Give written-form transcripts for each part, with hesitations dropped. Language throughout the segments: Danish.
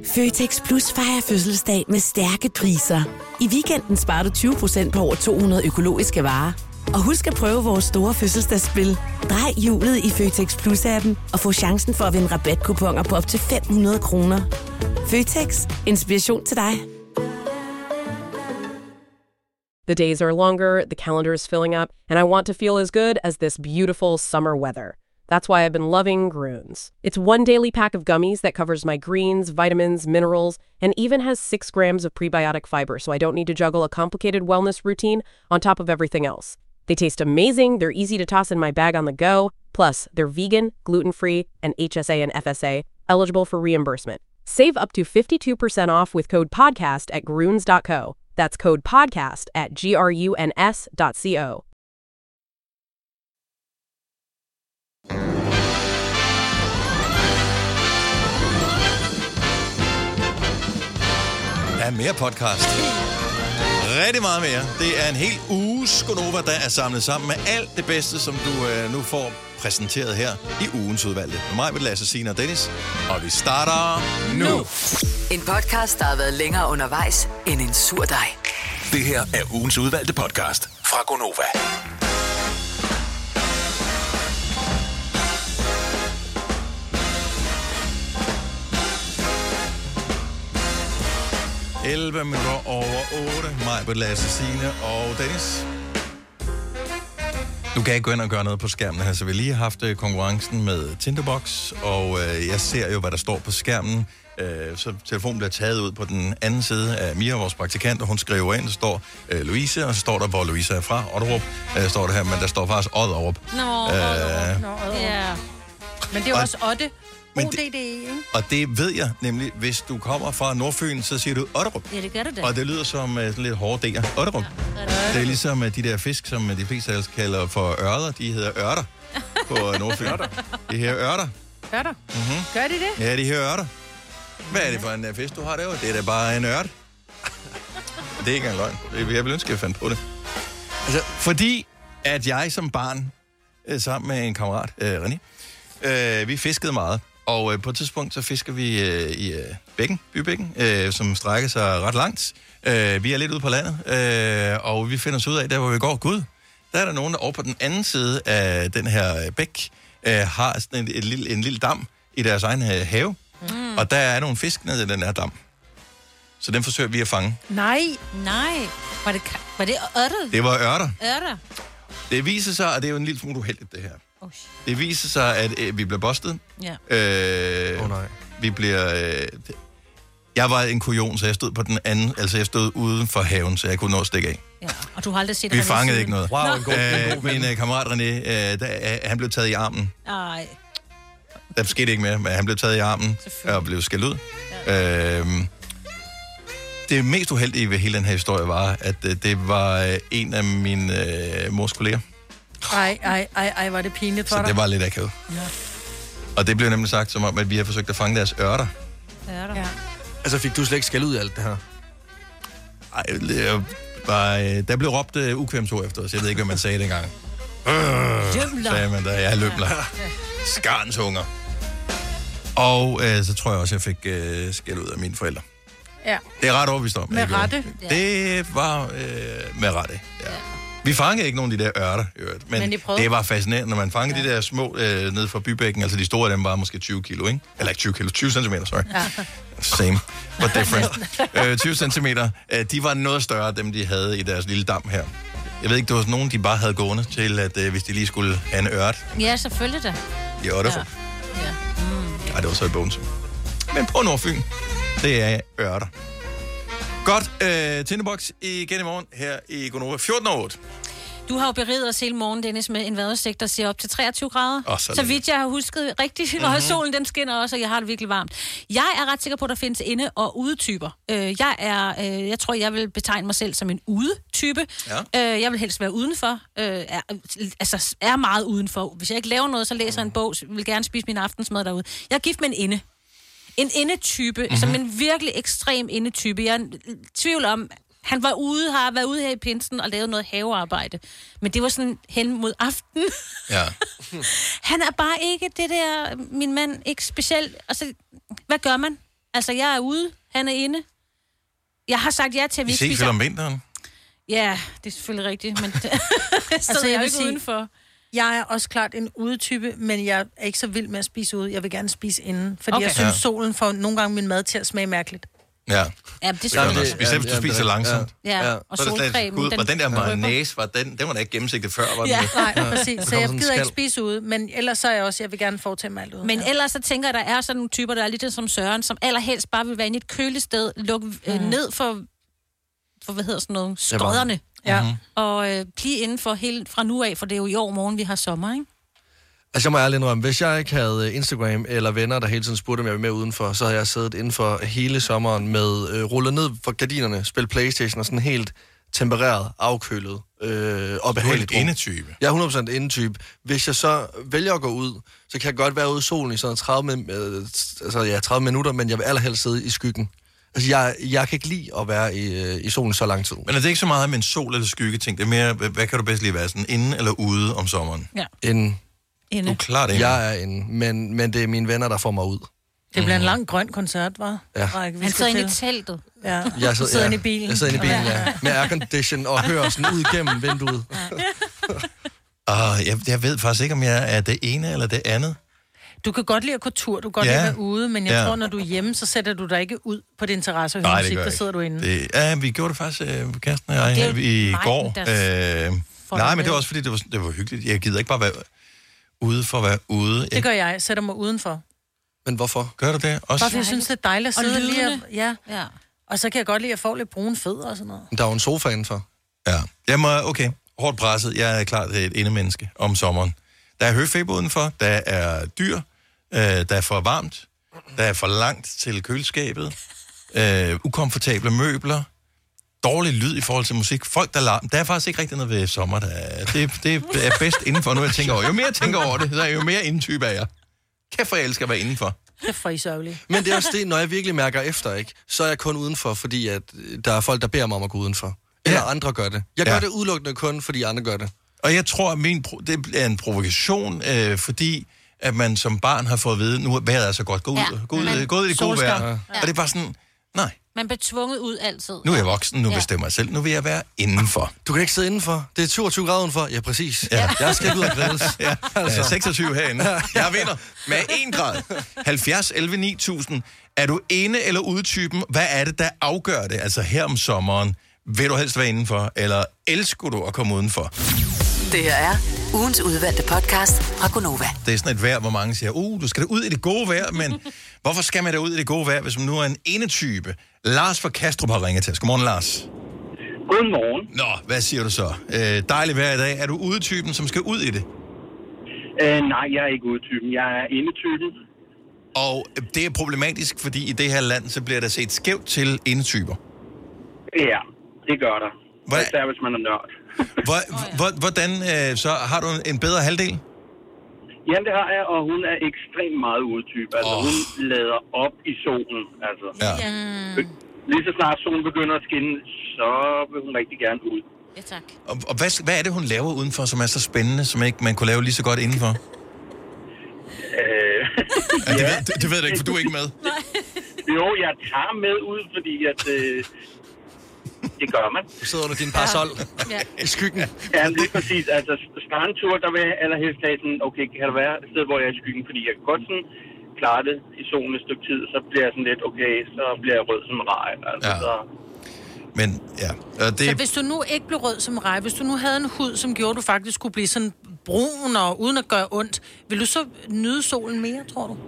Føtex Plus fejrer fødselsdag med stærke priser. I weekenden sparer du 20% på over 200 økologiske varer. Og husk at prøve vores store fødselsdagsspil. Drej hjulet i Føtex Plus-appen og få chancen for at vinde rabatkuponer på op til 500 kroner. Føtex. Inspiration til dig. The days are longer, the calendar is filling up, and I want to feel as good as this beautiful summer weather. That's why I've been loving Grüns. It's one daily pack of gummies that covers my greens, vitamins, minerals, and even has 6 grams of prebiotic fiber, so I don't need to juggle a complicated wellness routine on top of everything else. They taste amazing, they're easy to toss in my bag on the go, plus they're vegan, gluten-free, and HSA and FSA, eligible for reimbursement. Save up to 52% off with code PODCAST at Grüns.co. That's code PODCAST at GRUNS.co. Der er mere podcast. Rigtig meget mere. Det er en hel uges Gonova, der er samlet sammen med alt det bedste, som du nu får præsenteret her i ugens udvalgte. Med mig, Lasse, Signe og Dennis. Og vi starter nu. En podcast, der har været længere undervejs end en sur dej. Det her er ugens udvalgte podcast fra Gonova. ...11 minutter over 8. Mig, Lasse, Signe og Dennis. Nu kan jeg gå ind og gøre noget på skærmen her, så vi lige har haft konkurrencen med Tinderbox, og jeg ser jo, hvad der står på skærmen. Så telefonen bliver taget ud på den anden side af Mia, vores praktikant, og hun skriver ind, der står Louise, og så står der, hvor Louise er fra, Otterup, står der her, men der står faktisk Odderup. Ja. Men det er jo også Otte. ikke? Og det ved jeg nemlig, hvis du kommer fra Nordfyn, så siger du Otterup. Ja, det gør du da. Og det lyder som sådan lidt hårde D'er. Otterup. Ja. Det er ligesom de der fisk, som de fleste af os kalder for ørder. De hedder ørter på Nordfyn. De her ørter. Ørter? Mm-hmm. Gør de det? Ja, de her ørter. Hvad er det for en fisk, du har derovre? Det er da bare en ørt. Det er ikke engang løgn. Jeg vil ønske, at jeg fandt på det. Altså, fordi at jeg som barn, sammen med en kammerat, René, vi fiskede meget. Og på et tidspunkt, så fisker vi i bybækken, som strækker sig ret langt. Vi er lidt ude på landet, og vi finder os ud af, der hvor vi går, gud, der er der nogen, der over på den anden side af den her bæk, har sådan en lille dam i deres egen have. Mm. Og der er nogle fisk nede i den her dam. Så den forsøger vi at fange. Nej. Var det ørter? Det var ørter. Ørter? Det viser sig, og det er jo en lille smule uheldigt, det her. Det viser sig, at vi bliver bustet. Ja. Nej. Vi bliver... Jeg var en kujon, så jeg stod på den anden... Altså, jeg stod uden for haven, så jeg kunne nå at stikke af. Ja, og du har aldrig set... Vi fangede ikke noget. Wow, en god min kammerat René, han blev taget i armen. Ej. Der skete ikke mere, men han blev taget i armen og blev skældt ud. Ja. Det mest uheldige ved hele den her historie var, at det var en af mine mors kolleger. Ej, var det pinligt for dig? Så det var lidt akavet. Ja. Og det blev nemlig sagt som om, at vi har forsøgt at fange deres ørter. Ja. Altså, fik du slet ikke skæld ud af alt det her? Ej, der blev råbt ukvemsord efter os. Jeg ved ikke, hvad man sagde dengang. Lømler. Sagde man der. Ja, lømler. Skarnsunger. Og så tror jeg også, jeg fik skæld ud af mine forældre. Ja. Det er ret overbevist om. Med rette. Det var med rette, ja. Vi fangede ikke nogen af de der ørter, men det var fascinerende, når man fangede de der små nede fra bybækken, altså de store af dem var måske 20 kilo, ikke? Eller ikke 20 kilo, 20 centimeter, sorry. Ja. Same, but different. 20 centimeter, de var noget større, dem de havde i deres lille dam her. Jeg ved ikke, det var nogen, de bare havde gående til, at hvis de lige skulle have en ørt. Ja, selvfølgelig da. I Otterup. Ja. Ej, det var så i Bogense. Men på Nordfyn, det er ørter. Godt, Tinderbox igen i morgen her i Gonova 14:08. Du har jo beriget os hele morgen, Dennis, med en vejrudsigt, der siger op til 23 grader. Så vidt jeg har husket rigtigt, og solen den skinner også, og jeg har det virkelig varmt. Jeg er ret sikker på, at der findes inde- og udetyper. Jeg tror, jeg vil betegne mig selv som en udetype. Ja. Jeg vil helst være udenfor. Er meget udenfor. Hvis jeg ikke laver noget, så læser jeg en bog, vil gerne spise min aftensmad derude. Jeg er gift med en inde. En indetype, som en virkelig ekstrem indetype. Jeg er i tvivl om, han har været ude her i pinsen og lavet noget havearbejde. Men det var sådan hen mod aften. Ja. Han er bare ikke det der, min mand, ikke specielt. Altså, hvad gør man? Altså, jeg er ude, han er inde. Jeg har sagt ja til, at vi spiser... I ses om vinteren? Ja, det er selvfølgelig rigtigt, men jeg altså, jeg vil sige, udenfor. Jeg er også klart en udetype, men jeg er ikke så vild med at spise ude. Jeg vil gerne spise inden, fordi jeg synes, solen får nogle gange min mad til at smage mærkeligt. Ja. Ja, det skal det. Specielt hvis du spiser langsomt. Ja, og solcremen. Og den der mayonnaise, den var da ikke gennemsigtigt før, var den? Ja, nej, præcis. Så jeg gider ikke spise ude, men ellers så er jeg vil gerne foretage mig alt ude. Men ellers så tænker jeg, der er sådan nogle typer, der er lidt som Søren, som allerhelst bare vil være inde i et kølested, lukke ned for hvad hedder sådan noget, skodderne. Ja. Og blive inden for helt fra nu af, for det er jo i år morgen, vi har sommer, ikke? Altså, jeg må ærligt indrømme, hvis jeg ikke havde Instagram eller venner, der hele tiden spurgte, om jeg var med udenfor, så havde jeg siddet indenfor hele sommeren med rullet ned for gardinerne, spillet PlayStation og sådan helt tempereret, afkølet og behageligt. Du er en indetype. Jeg er 100% indetype. Hvis jeg så vælger at gå ud, så kan jeg godt være ude i solen i sådan 30 minutter, men jeg vil allerhelst sidde i skyggen. Altså, jeg kan ikke lide at være i solen så lang tid. Men er det ikke så meget med en sol- eller skyggeting? Det er mere, hvad kan du bedst lide være? Sådan inde eller ude om sommeren? Ja. Inde. Du er klart inde. Jeg er inde, men det er mine venner, der får mig ud. Det bliver en lang grøn koncert, hva'? Ja. Han sidder inde i teltet. Ja. Jeg sidder inde i bilen. Jeg sidder inde i bilen, ja. Med aircondition og hører sådan ud gennem vinduet. Jeg ved faktisk ikke, om jeg er det ene eller det andet. Du kan godt lide at gå tur, du kan godt lide at være ude, men jeg tror, når du er hjemme, så sætter du dig ikke ud på din terrasse og hører musik, der sidder du inde. Vi gjorde det faktisk, Kirsten og jeg, i går. Nej, men det var også fordi, det var hyggeligt. Jeg gider ikke bare være ude for at være ude. Det gør jeg. Jeg sætter mig udenfor. Men hvorfor? Gør du det også? Bare fordi jeg synes, det er dejligt at sidde lige. Ja. Og så kan jeg godt lide at få lidt brune fødder og sådan noget. Der er jo en sofa indenfor. Ja. Okay. Hårdt presset. Jeg er klart et indemenneske om sommeren. Der er høfeber udenfor. Der er dyr. Der er for varmt. Der er for langt til køleskabet. Ukomfortable møbler. Dårlig lyd i forhold til musik. Folk, der larmer. Der er faktisk ikke rigtig noget ved sommer. Det er bedst indenfor, nu jeg tænker over. Jo mere jeg tænker over det, så er jo mere indentype af jer. Kæft, for jeg elsker at være indenfor. Kæft, for I sørgelige. Men det er også det, når jeg virkelig mærker efter, ikke, så er jeg kun udenfor, fordi at der er folk, der beder mig om at gå udenfor. Eller andre gør det. Jeg gør det udelukkende kun, fordi andre gør det. Og jeg tror, at det er en provokation, fordi at man som barn har fået at vide, nu er vejret er så godt. Gå ud i det gode vejr. Ja. Og det er bare sådan, nej. Man bliver tvunget ud altid. Nu er jeg voksen, nu bestemmer jeg selv. Nu vil jeg være indenfor. Du kan ikke sidde indenfor. Det er 22 grader udenfor. Ja, præcis. Ja. Jeg skal ud og grilles. Ja. Altså. 26 herinde. Jeg vinder med 1 grad. 70, 11, 9000. Er du inde- eller udetypen? Hvad er det, der afgør det? Altså her om sommeren. Vil du helst være indenfor, eller elsker du at komme udenfor? Det her er ugens udvalgte podcast fra Gonova. Det er sådan et vejr, hvor mange siger, du skal da ud i det gode vejr, men hvorfor skal man da ud i det gode vejr, hvis man nu er en enetype? Lars fra Kastrup har ringet til os. Godmorgen, Lars. Godmorgen. Nå, hvad siger du så? Dejligt vejr i dag. Er du udetypen, som skal ud i det? Nej, jeg er ikke udetypen. Jeg er enetypen. Og det er problematisk, fordi i det her land, så bliver der set skævt til enetyper. Ja, det gør der. Især hvis man er nørd. Hvordan så har du en bedre halvdel? Jamen, det har jeg, og hun er ekstremt meget udetype. Altså, hun lader op i solen. Altså. Ja. Lige så snart solen begynder at skinne, så vil hun rigtig gerne ud. Ja, tak. Og hvad er det, hun laver udenfor, som er så spændende, som ikke man kunne lave lige så godt indenfor? Det ved du ikke, for du er ikke med. Jo, jeg tager med ud, fordi at... det gør man. Du sidder under din parasol i skyggen. Ja, lige præcis. Altså, strandtur, der vil jeg allerhelst have sådan, okay, kan der være et sted, hvor jeg er i skyggen? Fordi jeg kan godt sådan klare det i solen et stykke tid, så bliver jeg sådan lidt, okay, så bliver jeg rød som en rej. Altså, så... Men, ja. Så hvis du nu ikke blev rød som en rej, hvis du nu havde en hud, som gjorde, at du faktisk skulle blive sådan brun og uden at gøre ondt, vil du så nyde solen mere, tror du?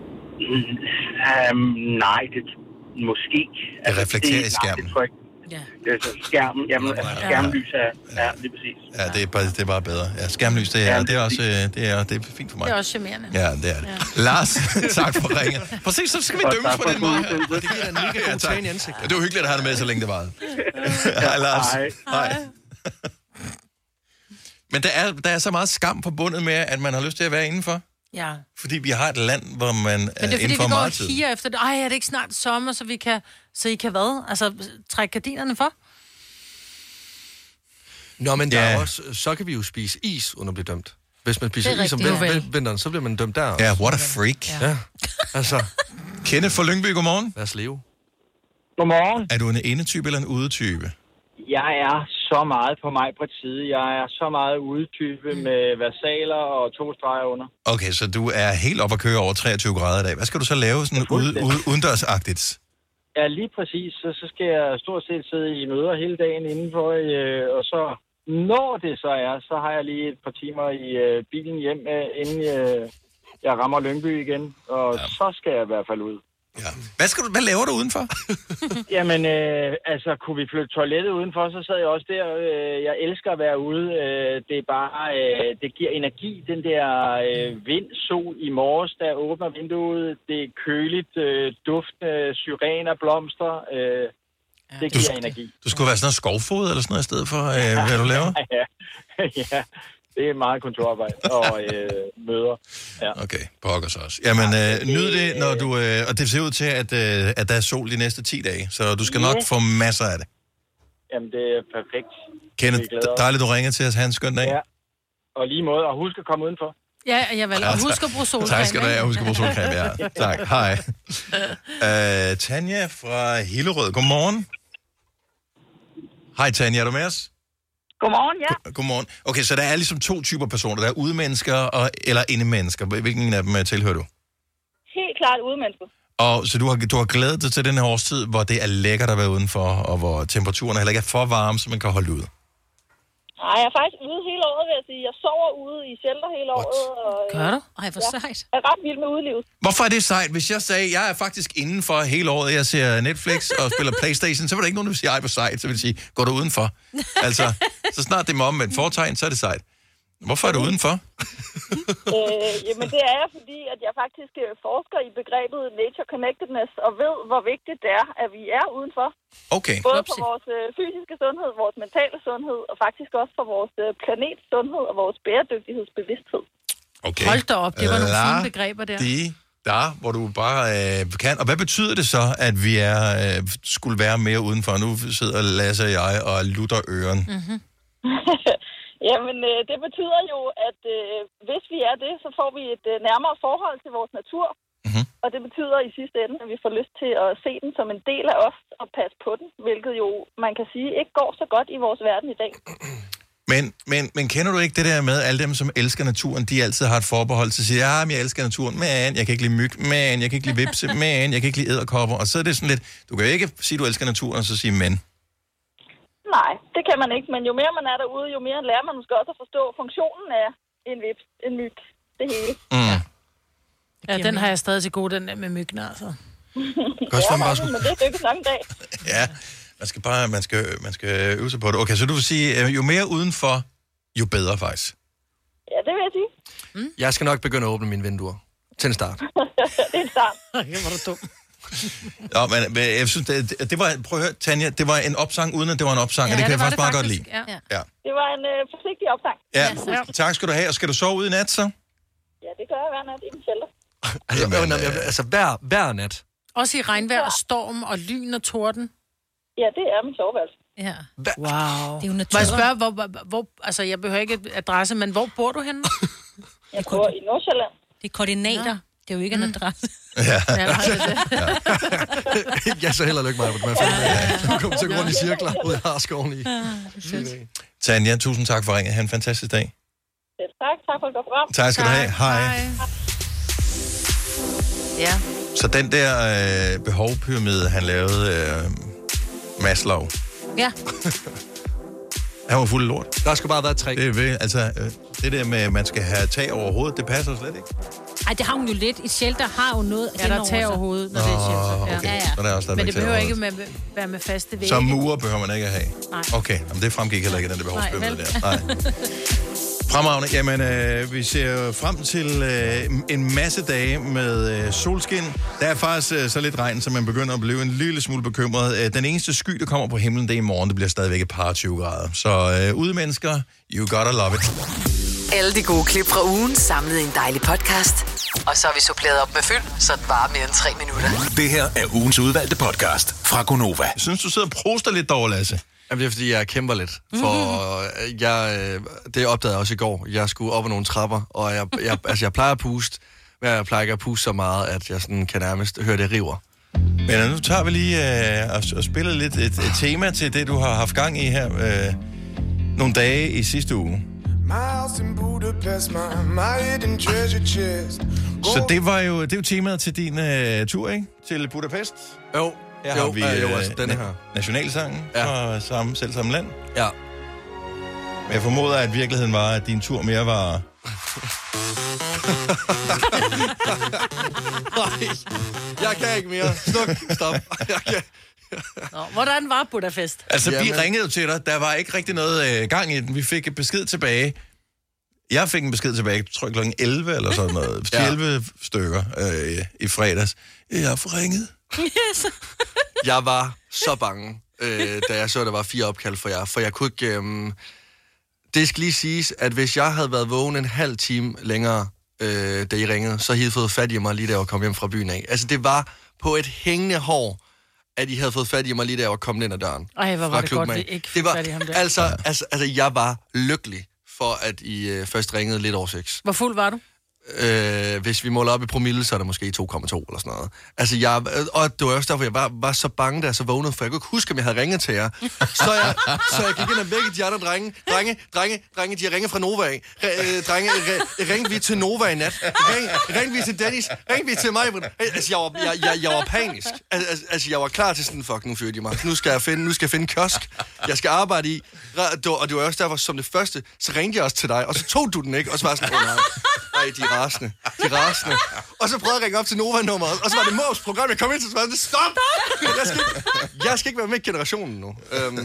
Nej, det måske. Det reflekterer i skærmen. Nej, det tror jeg ikke. Ja. Skærmen, skærmlys er lige præcis. Ja, det er bare bedre. Ja, skærmlys, det er fint for mig. Det er også charmerende. Ja, det er det. Ja. Lars, tak for ringen. Præcis, så skal vi dømmes på den måde. Det giver en mega god træn i ansigtet. Det var hyggeligt at have det med, så længe det varede. Hej, Lars. Hej. Men der er så meget skam forbundet med, at man har lyst til at være indenfor. Ja. Fordi vi har et land, hvor man er indenfor meget tid. Men det er fordi, vi går efter det. Er det ikke snart sommer, så I kan hvad? Altså, trække gardinerne for? Nå, men der er også, så kan vi jo spise is, uden at blive dømt. Hvis man spiser is om vinteren, så bliver man dømt der. Ja, what a freak. Ja. Altså. Kenneth fra Lyngby, godmorgen. Lad os leve. Godmorgen. Er du en indetype eller en udetype? Jeg er så meget på mig på side. Jeg er så meget udetype med versaler og 2 streger under. Okay, så du er helt op at køre over 23 grader i dag. Hvad skal du så lave sådan udendørsagtigt? Ja, lige præcis. Så skal jeg stort set sidde i møder hele dagen indenfor, og så når det så er, så har jeg lige et par timer i bilen hjem, inden jeg rammer Lyngby igen, og så skal jeg i hvert fald ud. Ja. Hvad laver du udenfor? Jamen, altså, kunne vi flytte toilettet udenfor, så sad jeg også der. Jeg elsker at være ude. Det er bare, det giver energi, den der vind, sol i morges, der åbner vinduet. Det er køligt, duftende syrener, blomster. Det giver energi. Du skulle være sådan noget skovfod eller sådan noget i stedet for, hvad du laver? Ja. Det er meget kontorarbejde og møder. Ja. Okay, pokkers også. Jamen, nyd det, når du... og det ser ud til, at der er sol de næste 10 dage, så du skal nok få masser af det. Jamen, det er perfekt. Kenneth, dejligt, du ringer til os. Ha' en skøn dag. Ja, og lige måde. Og husk at komme udenfor. Ja, jeg vil. Og husk at bruge solcreme. Tak skal du have. Husk at bruge solcreme, ja. Tak. Hej. Tanja fra Hillerød. Godmorgen. Hej, Tanja. Er du med os? Godmorgen, ja. Godmorgen. Okay, så der er ligesom 2 typer personer. Der er udemennesker eller indemennesker. Hvilken af dem tilhører du? Helt klart udemennesker. Og så du har glædet dig til den her årstid, hvor det er lækkert at være udenfor, og hvor temperaturen heller ikke er for varm, så man kan holde ud. Nej, jeg er faktisk ude hele året, vil jeg sige. Jeg sover ude i shelter hele året. Og, gør du? Ej, hvor sejt. Jeg er ret vild med udelivet. Hvorfor er det sejt? Hvis jeg sagde, jeg er faktisk indenfor hele året, jeg ser Netflix og spiller Playstation, så var der ikke nogen, der vil sige, ej, hvor sejt. Så vil jeg sige, går du udenfor? Altså, så snart det er om med et foretegn, så er det sejt. Hvorfor er du udenfor? Jamen, det er jeg, fordi at jeg faktisk forsker i begrebet nature connectedness, og ved, hvor vigtigt det er, at vi er udenfor. Okay. Både for vores fysiske sundhed, vores mentale sundhed, og faktisk også for vores planets sundhed og vores bæredygtighedsbevidsthed. Okay. Hold da op, det var nogle fine begreber der. Der, hvor du bare kan. Og hvad betyder det så, at vi skulle være mere udenfor? Nu sidder Lasse og jeg og lutter øren. Mm-hmm. Jamen, det betyder jo, at hvis vi er det, så får vi et nærmere forhold til vores natur. Mm-hmm. Og det betyder i sidste ende, at vi får lyst til at se den som en del af os og passe på den, hvilket jo, man kan sige, ikke går så godt i vores verden i dag. Men kender du ikke det der med, alle dem, som elsker naturen, de altid har et forbehold til at sige, ja, men jeg elsker naturen, men jeg kan ikke lide myg, men jeg kan ikke lide vipse, men jeg kan ikke lide edderkopper. Og så er det sådan lidt, du kan jo ikke sige, du elsker naturen, og så sige men. Nej, det kan man ikke, men jo mere man er derude, jo mere lærer man måske også at forstå funktionen af en vips, en myg, det hele. Mm. Ja, den har jeg stadig til gode, den der med myggene, altså. Men det er ikke lang dag. Ja, man skal øve sig på det. Okay, så du vil sige, jo mere udenfor, jo bedre faktisk. Ja, det vil jeg sige. Mm. Jeg skal nok begynde at åbne mine vinduer. Til en start. Det er en start. Okay, var du dum. Nå, men jeg synes, det var, prøv at høre, Tanja, det var en opsang, uden at det var en opsang, og det kan jeg faktisk meget godt lide. Ja. Det var en forsigtig opsang. Ja, tak skal du have, og skal du sove ud i nat, så? Ja, det gør jeg hver nat i min shelter. Altså hver nat? Også i regnvejr og storm og lyn og torden? Ja, det er min soveværelse. Ja. Wow. Det er jo natur. Må jeg spørge, hvor altså jeg behøver ikke et adresse, men hvor bor du henne? Jeg bor i Nordsjælland. Det er koordinater. Det er jo ikke en adresse. Ja. Jeg så heller ikke mig på det. Du kommer til at gå rundt i cirkler ud i Harskoven i. Tanja, tusind tak for ringen. Ha' en fantastisk dag. Tak for et godt program. Tak skal du have. Hej. Ja. Så den der behovpyramide, han lavede Maslow. Ja. Han var fuld af lort. Der skal bare være 3. Det der med, at man skal have tag over hovedet, det passer slet ikke. Ej, det har hun jo lidt. Et shelter har jo noget. Ja, der er tag over hovedet, når det er shelter. Okay. Ja. Så der er også men det behøver ikke være med faste vægge. Så murer behøver man ikke at have. Nej. Okay, men det fremgik heller ikke, den der behovspyramide der. Nej. Fremragende. Jamen, vi ser frem til en masse dage med solskin. Der er faktisk så lidt regn, så man begynder at blive en lille smule bekymret. Den eneste sky, der kommer på himlen, det er i morgen. Det bliver stadigvæk et par 20 grader. Så ude mennesker, you gotta love it. Alle de gode klip fra ugen samlet i en dejlig podcast. Og så har vi suppleret op med fyld, så det varer mere end 3 minutter. Det her er ugens udvalgte podcast fra Gonova. Jeg synes, du sidder og proster lidt derovre, Lasse. Jamen, det er, fordi jeg kæmper lidt. For det opdagede jeg også i går. Jeg skulle op ad nogle trapper, og jeg plejer at puste, men jeg plejer ikke at puste så meget, at jeg sådan kan nærmest høre det river. Men nu tager vi lige og spiller lidt et tema til det, du har haft gang i her nogle dage i sidste uge. Så det er jo temaet til din tur, ikke? Til Budapest? Jo. Her har vi altså denne her. nationalsangen fra selv samme land. Ja. Men jeg formoder, at virkeligheden var, at din tur mere var... Nej, jeg kan ikke mere. Stop. Nå, hvordan var Budapest? Altså, vi ringede til dig. Der var ikke rigtig noget gang i den. Vi fik et besked tilbage. Jeg fik en besked tilbage, tror jeg, klokken 11 eller sådan noget. 11 stykker i fredags. Jeg har forringet. Yes. Jeg var så bange, da jeg så, der var 4 opkald for jer. For jeg kunne ikke... Det skal lige siges, at hvis jeg havde været vågen en halv time længere, da I ringede, så havde I fået fat i mig lige da jeg kom hjem fra byen af. Altså, det var på et hængende hår, at I havde fået fat i mig lige da jeg var kommet ind ad døren. Ej, hvor var det godt, vi ikke fik fat i ham der. Altså, jeg var lykkelig for, at I først ringede lidt over 6. Hvor fuld var du? Hvis vi måler op i promille, så er der måske 2,2 eller sådan noget. Altså, og det var også derfor, jeg var så bange, da jeg så vågnede, for jeg kunne ikke huske, om jeg havde ringet til jer. Så jeg gik ind og vækkede de andre drenge. Drenge, de har ringet fra Nova af. Ringte vi til Nova i nat? Ringte vi til Dennis? Ringte vi til mig? Altså, jeg var panisk. Altså, jeg var klar til sådan, fuck, nu fyrer de mig. Nu skal jeg finde kiosk. Jeg skal arbejde i. Og det var også derfor, som det første, så ringte jeg også til dig, og så tog du den ikke, og så var sådan, nej, de er rasende. Og så prøvede jeg at ringe op til Nova-nummeret, og så var det Mås program, jeg kom ind til, så var det, stop! Jeg skal ikke være med i generationen nu.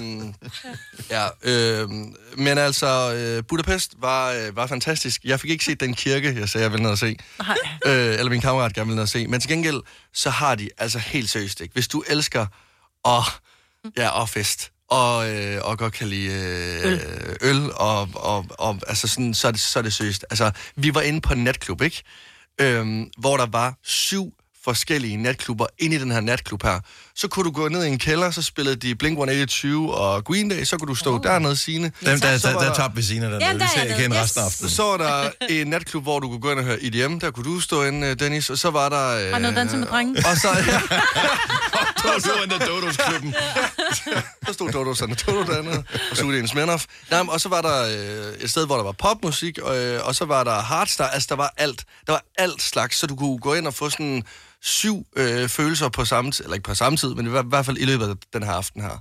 Men altså, Budapest var fantastisk. Jeg fik ikke set den kirke, jeg sagde, jeg ville ned at se. Eller min kammerat gerne ville ned at se. Men til gengæld, så har de altså helt seriøst, ikke? Hvis du elsker og fest, og godt kan lide øl og altså sådan, så er det seriøst. Altså, vi var inde på en natklub, ikke? Hvor der var 7 forskellige natklubber inde i den her natklub her. Så kunne du gå ned i en kælder, så spillede de Blink-182 og Green Day, så kunne du stå dernede, Signe. Der tabte vi Signe dernede. Vi ser ikke en resten af aftenen. Så var der en natklub, hvor du kunne gå ind og høre EDM. Der kunne du stå inde, Dennis, og så var der... Har noget danse med drengen? Og så... Der stod inde i Dodos-klubben. Der stod Dodos og Dodo dernede, og Sudi en Smirnoff. Og så var der et sted, hvor der var popmusik, og så var der hardstyle. Altså, der var alt. Der var alt slags, så du kunne gå ind og få sådan 7 følelser på samme tid, eller ikke på samme tid, men i hvert fald i løbet af den her aften her.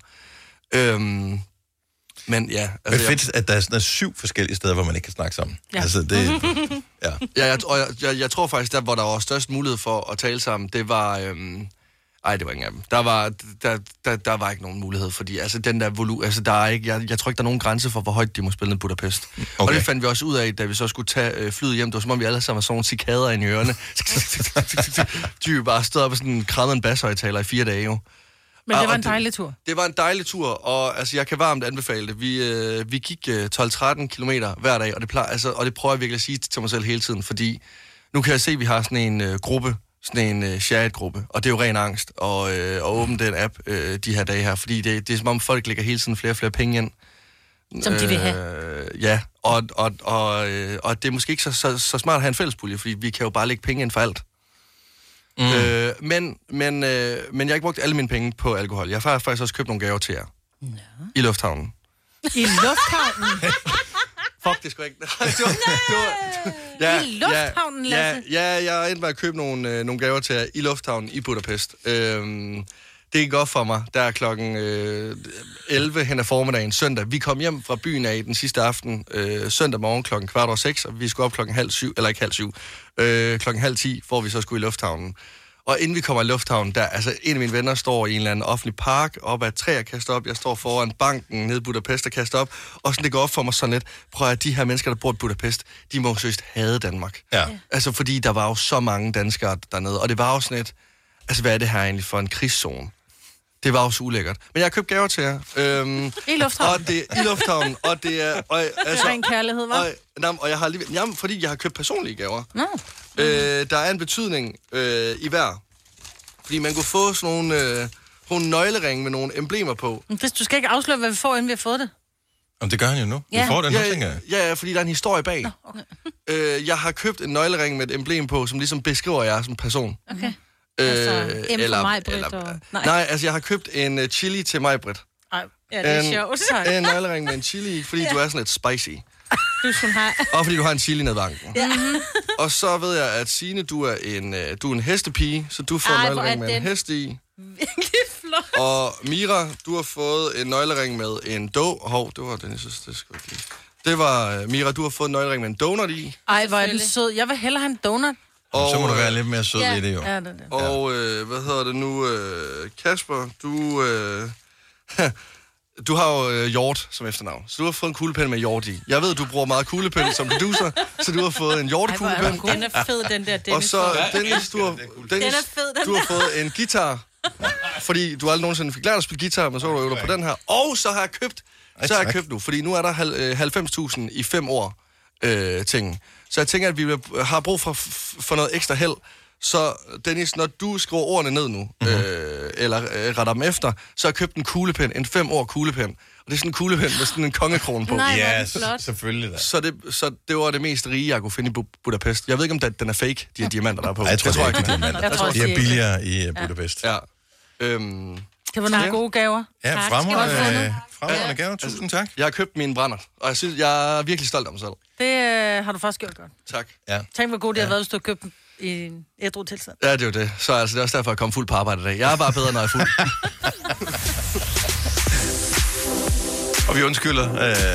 Men ja... Altså, det er fedt, at der er sådan 7 forskellige steder, hvor man ikke kan snakke sammen. Ja. Altså, det... Jeg tror faktisk, der hvor der var størst mulighed for at tale sammen, det var... det var ingen af dem. Der var ikke nogen mulighed, fordi altså, den der volumen... Altså, der er ikke... Jeg tror ikke, der er nogen grænse for, hvor højt de må spille i Budapest. Okay. Og det fandt vi også ud af, da vi så skulle tage flyet hjem. Det var som om, vi alle sammen var sådan nogle cikader inde i ørerne. De bare stod op og sådan krammede en basshøjtaler i 4 dage, jo. Men det var en dejlig tur. Det var en dejlig tur, og altså, jeg kan varmt anbefale det. Vi gik 12-13 kilometer hver dag, og det prøver jeg virkelig at sige til mig selv hele tiden, fordi nu kan jeg se, at vi har sådan en gruppe, sådan en chat-gruppe, og det er jo ren angst at åbne den app de her dage her, fordi det er som om folk lægger hele tiden flere og flere penge ind. Som de vil have. Ja, og det er måske ikke så smart at have en fællespulje, fordi vi kan jo bare lægge penge ind for alt. Men jeg har ikke brugt alle mine penge på alkohol. Jeg har faktisk også købt nogle gaver til jer. I lufthavnen. I lufthavnen? Fuck, det skulle ikke... I lufthavnen, Lasse? Jeg endte med at købe nogle gaver til jer i lufthavnen i Budapest. Det gik godt for mig. Der er klokken 11 hen ad formiddagen søndag. Vi kom hjem fra byen af den sidste aften søndag morgen klokken 5:15, og vi skulle op klokken 6:30, eller ikke 7:30, klokken 9:30, hvor vi så skulle i lufthavnen. Og inden vi kommer i lufthavnen, der, altså en af mine venner står i en eller anden offentlig park, op ad et træ og kaster op. Jeg står foran banken nede i Budapest og kaster op. Og sådan det går op for mig sådan lidt, prøv at de her mennesker, der bor i Budapest, de må jo seriøst hade Danmark. Ja. Altså fordi der var jo så mange danskere dernede, og det var jo sådan et, altså hvad er det her egentlig for en krigszone? Det var også ulækkert. Men jeg har købt gaver til jer. I lufthavnen? I lufthavnen, og det er... Det er en kærlighed, hva'? Og jeg har lige... Jamen, fordi jeg har købt personlige gaver. Der er en betydning i hver. Fordi man kunne få sådan nogle nøgleringe med nogle emblemer på. Hvis du skal ikke afsløre, hvad vi får, inden vi har fået det. Jamen, det gør han jo nu. Ja. Vi får det nu, tænker jeg. Ja, fordi der er en historie bag. Nå, okay. Jeg har købt en nøglering med et emblem på, som ligesom beskriver jer som person. Okay. Altså, Maj-Britt og... Nej, altså jeg har købt en chili til Maj-Britt. Ej, ja, det er sjovt. En nøglering med en chili, fordi du er sådan lidt spicy. Du skulle have... Og fordi du har en chili ned vanken. Ja. Og så ved jeg, at Signe, du er en hestepige, så du får en nøglering med en hest i. Virkelig flot. Og Mira, du har fået en nøglering med en det var den, jeg synes, det skulle ikke. Det var Mira, du har fået en nøglering med en donut i. Ej, hvor er den sød. Jeg vil hellere have en donut. Og, så må du være lidt mere sød i det, jo. Ja, det. Og hvad hedder det nu? Kasper, du har jo hjort som efternavn, så du har fået en kuglepen med hjort i. Jeg ved, du bruger meget kuglepen som producer, så du har fået en hjortekuglepen. Den er fed, den der Dennis. Og så Dennis, du har fået en guitar, fordi du aldrig nogensinde fik lært at spille guitar, men så var du øvet på den her. Og så har jeg købt nu, fordi nu er der 90.000 i 5 år ting. Så jeg tænker, at vi har brug for noget ekstra held. Så Dennis, når du skriver ordene ned nu, eller retter dem efter, så har jeg købt en kuglepen, en 5 år kuglepen. Og det er sådan en kuglepen med sådan en kongekrone på. Nej, ja, selvfølgelig da. Så det var det mest rige, jeg kunne finde i Budapest. Jeg ved ikke, om den er fake, de her diamanter, der er på. Jeg tror ikke, det er diamanter. De er billigere i Budapest. Ja. Det var nogle gode gaver. Ja, fremragende gaver. Tusind tak. Jeg har købt min brænder, og jeg synes, jeg er virkelig stolt af mig selv. Det har du faktisk gjort godt. Tak. Ja. Tænk, hvor god det har været, hvis du har købt den i en ædru tilstand. Ja, det er jo det. Så altså, det er også derfor, jeg kom fuld på arbejde i dag. Jeg er bare bedre, når jeg er fuld. Og vi undskylder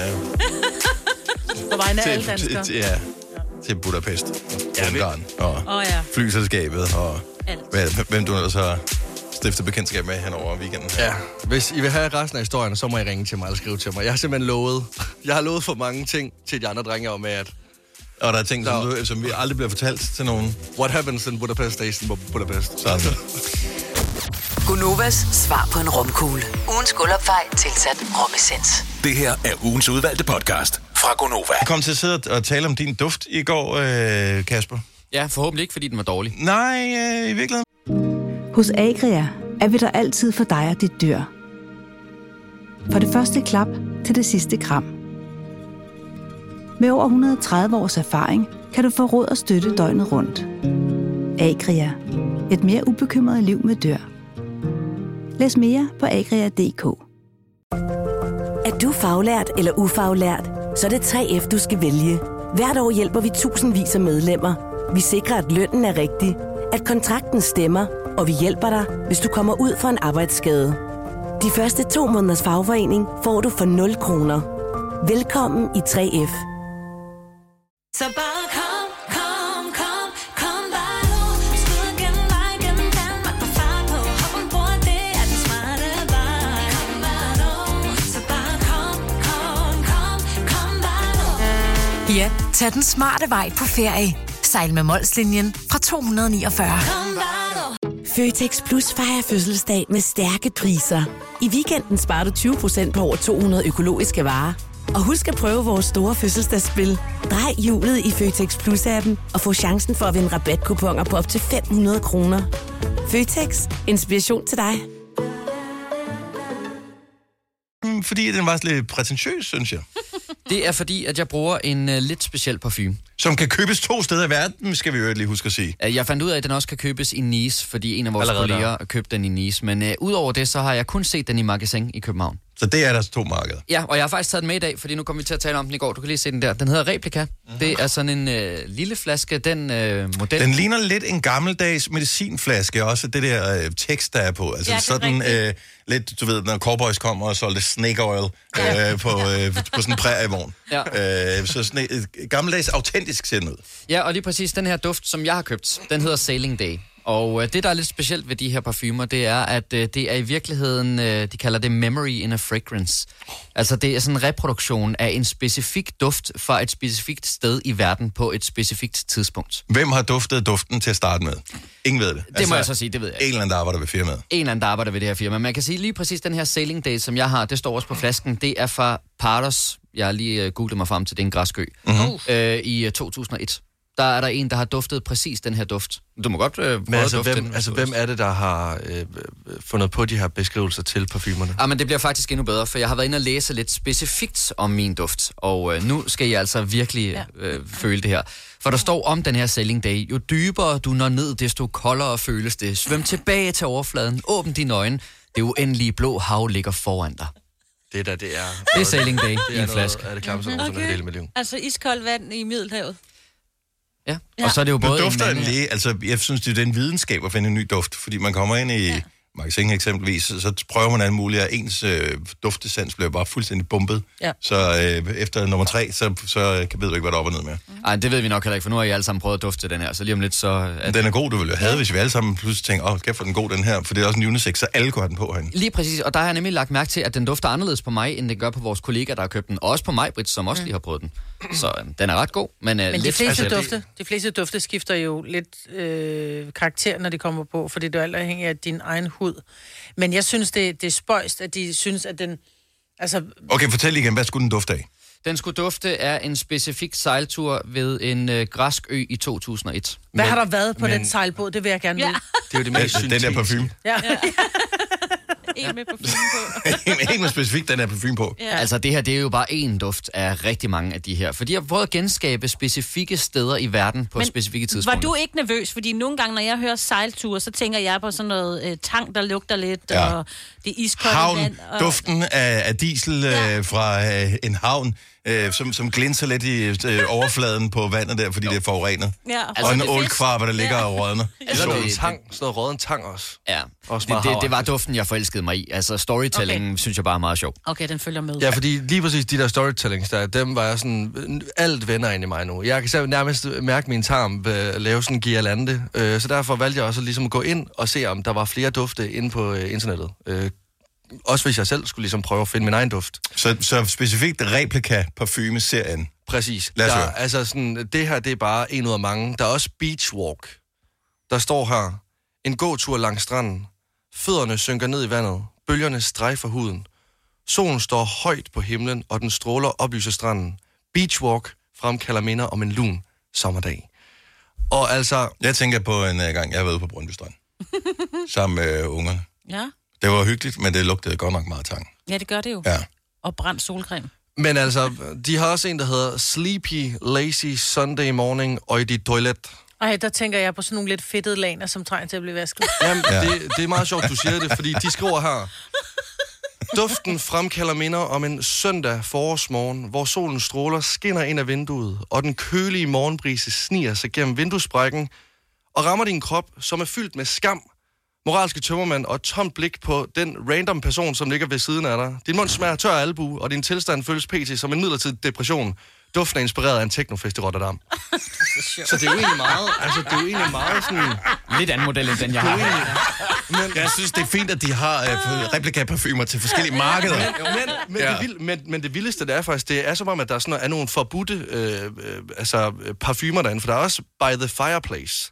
På vegne af alle danskere. til Budapest. Ungarn og flyselskabet og hvem du ellers har stiftet bekendtskab med hen over weekenden. Ja, hvis I vil have resten af historien, så må I ringe til mig eller skrive til mig. Jeg har simpelthen lovet for mange ting til de andre drenge om, at... Og der er ting, som vi aldrig bliver fortalt til nogen. What happens in Budapest stays in Budapest. Sådan. Gunovas svar på en romkugle. Ugens guldopfej tilsat romessens. Det her er ugens udvalgte podcast fra Gonova. Jeg kom til at sidde og tale om din duft i går, Kasper. Ja, forhåbentlig ikke, fordi den var dårlig. Nej, i virkeligheden. Hos Agria er vi der altid for dig og dit dyr. Fra det første klap til det sidste kram. Med over 130 års erfaring kan du få råd og støtte døgnet rundt. Agria. Et mere ubekymret liv med dyr. Læs mere på agria.dk. Er du faglært eller ufaglært, så er det 3F, du skal vælge. Hvert år hjælper vi tusindvis af medlemmer. Vi sikrer, at lønnen er rigtig, at kontrakten stemmer, og vi hjælper dig, hvis du kommer ud for en arbejdsskade. De første 2 måneders fagforening får du for 0 kroner. Velkommen i 3F. Så bare kom bare nu. Skud gennem vej, gennem Danmark på far på. Hop ombord, det er den smarte vej. Kom bare nu. Så bare kom bare nu. Ja, tag den smarte vej på ferie. Sejl med Molslinjen fra 249. Føtex Plus fejrer fødselsdag med stærke priser. I weekenden sparer du 20% på over 200 økologiske varer. Og husk at prøve vores store fødselsdagsspil. Drej hjulet i Føtex Plus-appen og få chancen for at vinde rabatkuponer på op til 500 kroner. Føtex. Inspiration til dig. Fordi den var lidt prætentiøs, synes jeg. Det er fordi, at jeg bruger en lidt speciel parfume. Som kan købes 2 steder i verden, skal vi jo lige huske at sige. Jeg fandt ud af, at den også kan købes i Nice, fordi en af vores kolleger købte den i Nice. Men udover det, så har jeg kun set den i Magasin i København. Så det er deres 2 markeder? Ja, og jeg har faktisk taget den med i dag, fordi nu kommer vi til at tale om den i går. Du kan lige se den der. Den hedder Replika. Det er sådan en lille flaske, den model. Den ligner lidt en gammeldags medicinflaske, også det der tekst, der er på. Altså sådan lidt, du ved, når Cowboys kommer og solgte snake oil på sådan en prærievogn. Ja. Så sådan et gammeldags autentisk ser den ud. Ja, og lige præcis den her duft, som jeg har købt, den hedder Sailing Day. Og det, der er lidt specielt ved de her parfumer, det er, at det er i virkeligheden, de kalder det memory in a fragrance. Altså, det er sådan en reproduktion af en specifik duft fra et specifikt sted i verden på et specifikt tidspunkt. Hvem har duftet duften til at starte med? Ingen ved det. Det må jeg så sige, det ved jeg ikke. En eller anden, der arbejder ved firmaet. En eller anden, der arbejder ved det her firma. Man kan sige lige præcis, den her Sailing Day, som jeg har, det står også på flasken, det er fra Paros. Jeg har lige googlet mig frem til, det er en græsk ø. I 2001. der er der en, der har duftet præcis den her duft. Du må godt prøve Men altså, at dufte den. hvem er det, der har fundet på de her beskrivelser til parfumerne? Men det bliver faktisk endnu bedre, for jeg har været inde og læse lidt specifikt om min duft, og nu skal I altså virkelig føle det her. For der står om den her Sailing Day: jo dybere du når ned, desto koldere føles det. Svøm tilbage til overfladen, åbn dine øjne. Det uendelige blå hav ligger foran dig. Det er det er Sailing Day i en flaske. Det er det klammeste, som er hele mit liv. Altså iskoldt vand i Middelhavet. Ja, og så er det jo både... Dufter lige, altså jeg synes, det er den videnskab at finde en ny duft, fordi man kommer ind i magasin eksempelvis, så prøver man alt muligt, og ens duftesans bliver bare fuldstændig bumpet. Ja. Så efter nummer 3, så ved du ikke, hvad der er op og ned med. Nej, det ved vi nok heller ikke, for nu har I alle sammen prøvet at dufte den her, så lige om lidt så... Den er god, du ville jo have, hvis vi alle sammen pludselig tænker, kæft for den god, den her, for det er også en unisex, så alle går den på herinde. Lige præcis, og der har jeg nemlig lagt mærke til, at den dufter anderledes på mig, end den gør på vores kollegaer, der har købt den, og også på mig, Britt, som også lige har prøvet den. Så den er ret god, men lidt... De fleste dufte skifter jo lidt karakter, når de kommer på, fordi det er alt afhængig af din egen hud. Men jeg synes, det er spøjst, at de synes, at den... Altså... Okay, fortæl igen, hvad skulle den dufte af? Den skulle dufte af en specifik sejltur ved en græsk ø i 2001. Hvad har der været på den sejlbåd? Det vil jeg gerne vide. Det er jo det mest den der parfume. Ja. En med parfume på. En med specifikt den her parfume på. Ja. Altså det her, det er jo bare en duft af rigtig mange af de her. For de har prøvet at genskabe specifikke steder i verden på specifikke tidspunkter. Var du ikke nervøs? Fordi nogle gange, når jeg hører sejlture, så tænker jeg på sådan noget tang, der lugter lidt, og det iskolde vand. Og... Duften af diesel fra en havn, som glinser lidt i overfladen på vandet der, fordi det er forurenet. Ja. Og en ålkvarpe, der ligger og rådner. Sådan noget råden tang også. Ja, det var duften, jeg forelskede mig i. Altså storytelling synes jeg bare er meget sjov. Okay, den følger med. Ja, fordi lige præcis de der storytellings der, dem var jeg sådan, alt vender ind i mig nu. Jeg kan selv nærmest mærke min tarm lave sådan en guirlande, så derfor valgte jeg også ligesom at gå ind og se, om der var flere dufte inde på internettet. Også hvis jeg selv skulle ligesom prøve at finde min egen duft. Så specifikt replika-parfume-serien? Præcis. Altså sådan, det her, det er bare en ud af mange. Der er også Beach Walk. Der står her: en gåtur langs stranden. Fødderne synker ned i vandet. Bølgerne strejfer huden. Solen står højt på himlen, og den stråler oplyser stranden. Beach Walk fremkalder minder om en lun sommerdag. Og altså... Jeg tænker på en gang, jeg har været ude på Brøndby Strand. Sammen med ungerne. Ja. Det var hyggeligt, men det lugtede godt nok meget tang. Ja, det gør det jo. Ja. Og brændt solcreme. Men altså, de har også en, der hedder Sleepy Lazy Sunday Morning og i dit toilet. Ej, der tænker jeg på sådan nogle lidt fedtede laner, som trænger til at blive vasket. Jamen, det er meget sjovt, du siger det, fordi de skriver her: duften fremkalder minder om en søndag forårsmorgen, hvor solen stråler skinner ind af vinduet, og den kølige morgenbrise sniger sig gennem vinduesprækken og rammer din krop, som er fyldt med skam, moralske tømmermand og et tomt blik på den random person, som ligger ved siden af dig. Din mund smager tør albu, og din tilstand føles pt. Som en midlertidig depression. Duften er inspireret af en technofest i Rotterdam. Så det er jo egentlig meget, altså det er jo egentlig meget sådan... Lidt anden model, end den jeg har. Men jeg synes, det er fint, at de har replika-parfumer til forskellige markeder. Men det vildeste, det er faktisk, det er som om, at der er nogle forbudte parfumer derinde, for der er også By the Fireplace.